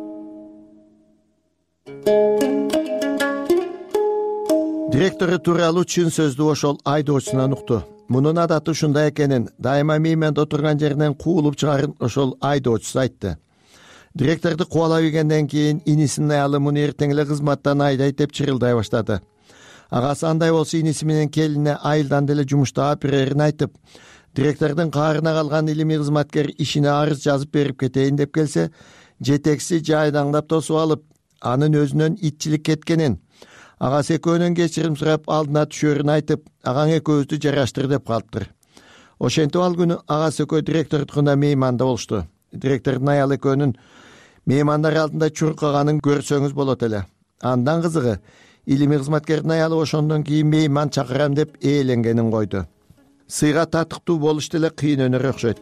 Директору тууралуу чын сөздү ошол айдоочусунан укту. Мунун адаты ушундай экенин дайыма мейман отурган жеринен куулуп чыгарын ошол айдоочусу айтты. Директорду кубалап ийгенден кийин инисинин аялы муну эртең эле кызматтан айдайт деп чырылдай баштады. Агасы андай болсо иниси менен келине айылдан деле жумуштап берерин айтып, директордун каарына калган илимий кызматкер ишине арыз жазып берип кетейин деп келсе, жетекчиси жайдаңдап тосуп алып, анын өзүнөн итчилик кеткенин, агасы экөөнөн кечирим сурап алдына түшөрүн айтып, агаң экөөбүздү жараштыр деп калыптыр. Ошентип ал күнү агасы экөө директордукуна мейманда болушту. Директордун аялы экөөнүн меймандар алдында чуркаганын көрсөңүз болот эле. Андан кызыгы, илимий кызматкердин аялы ошондон кийин мейман чакырам деп ээленгенин койду. Сыйга татыктуу болуш деле кыйын өнөр окшойт.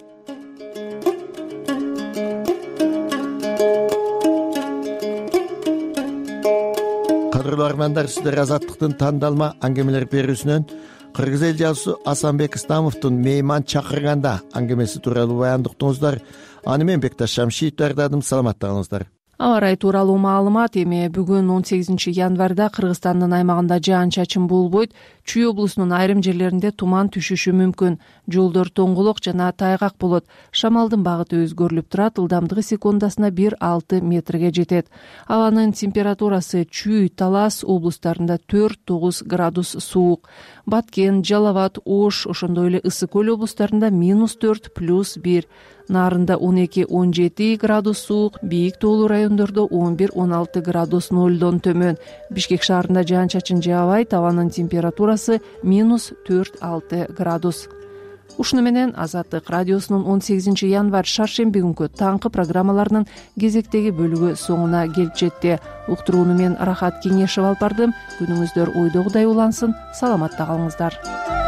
Кадырлуу армандар, сиздер Азаттыктын тандалма аңгемелер берүүсүнөн кыргыз эл жазуусу Асанбек Ыстамовдун мейман чакырганда аңгемеси тууралуу баянды уктуңуздар. Аны мен Бекташ Шамшиев даярдадым. Саламаттыгыңыздар. Аба ырайы тууралуу маалымат. Эми бүгүн 18 январда Кыргызстандын аймагында жаан-чачын болбойт. Чүй облусунун айрым жерлеринде туман түшүшү мүмкүн. Жолдор тоңголок жана тайгак болот. Шамалдын багыты өзгөрүлүп турат. Ылдамдыгы секундасына 1-6 метрге жетет. Абанын температурасы Чүй, Талас облустарында 4-9 градус суук. Баткен, Жалал абад, Ош, ошондой эле Ысык көл облустарында -4 +1. Нарында 12-17 градус суук, Бийик тоолуу район райондордо 11-16 градус нолдон төмөн. Бишкек шаарында жаан чачын жаабайт, абанын температурасы -4-6 градус. Ушуну менен Азаттык радиосунун 18 январь шаршемби күнкү таңкы программаларынын кезектеги бөлүгү соңуна келип жетти. Уктурууну мен Рахат Кеңешев алып бардым. Күнүңүздөр ойдогудай улансын. Саламатта калыңыздар.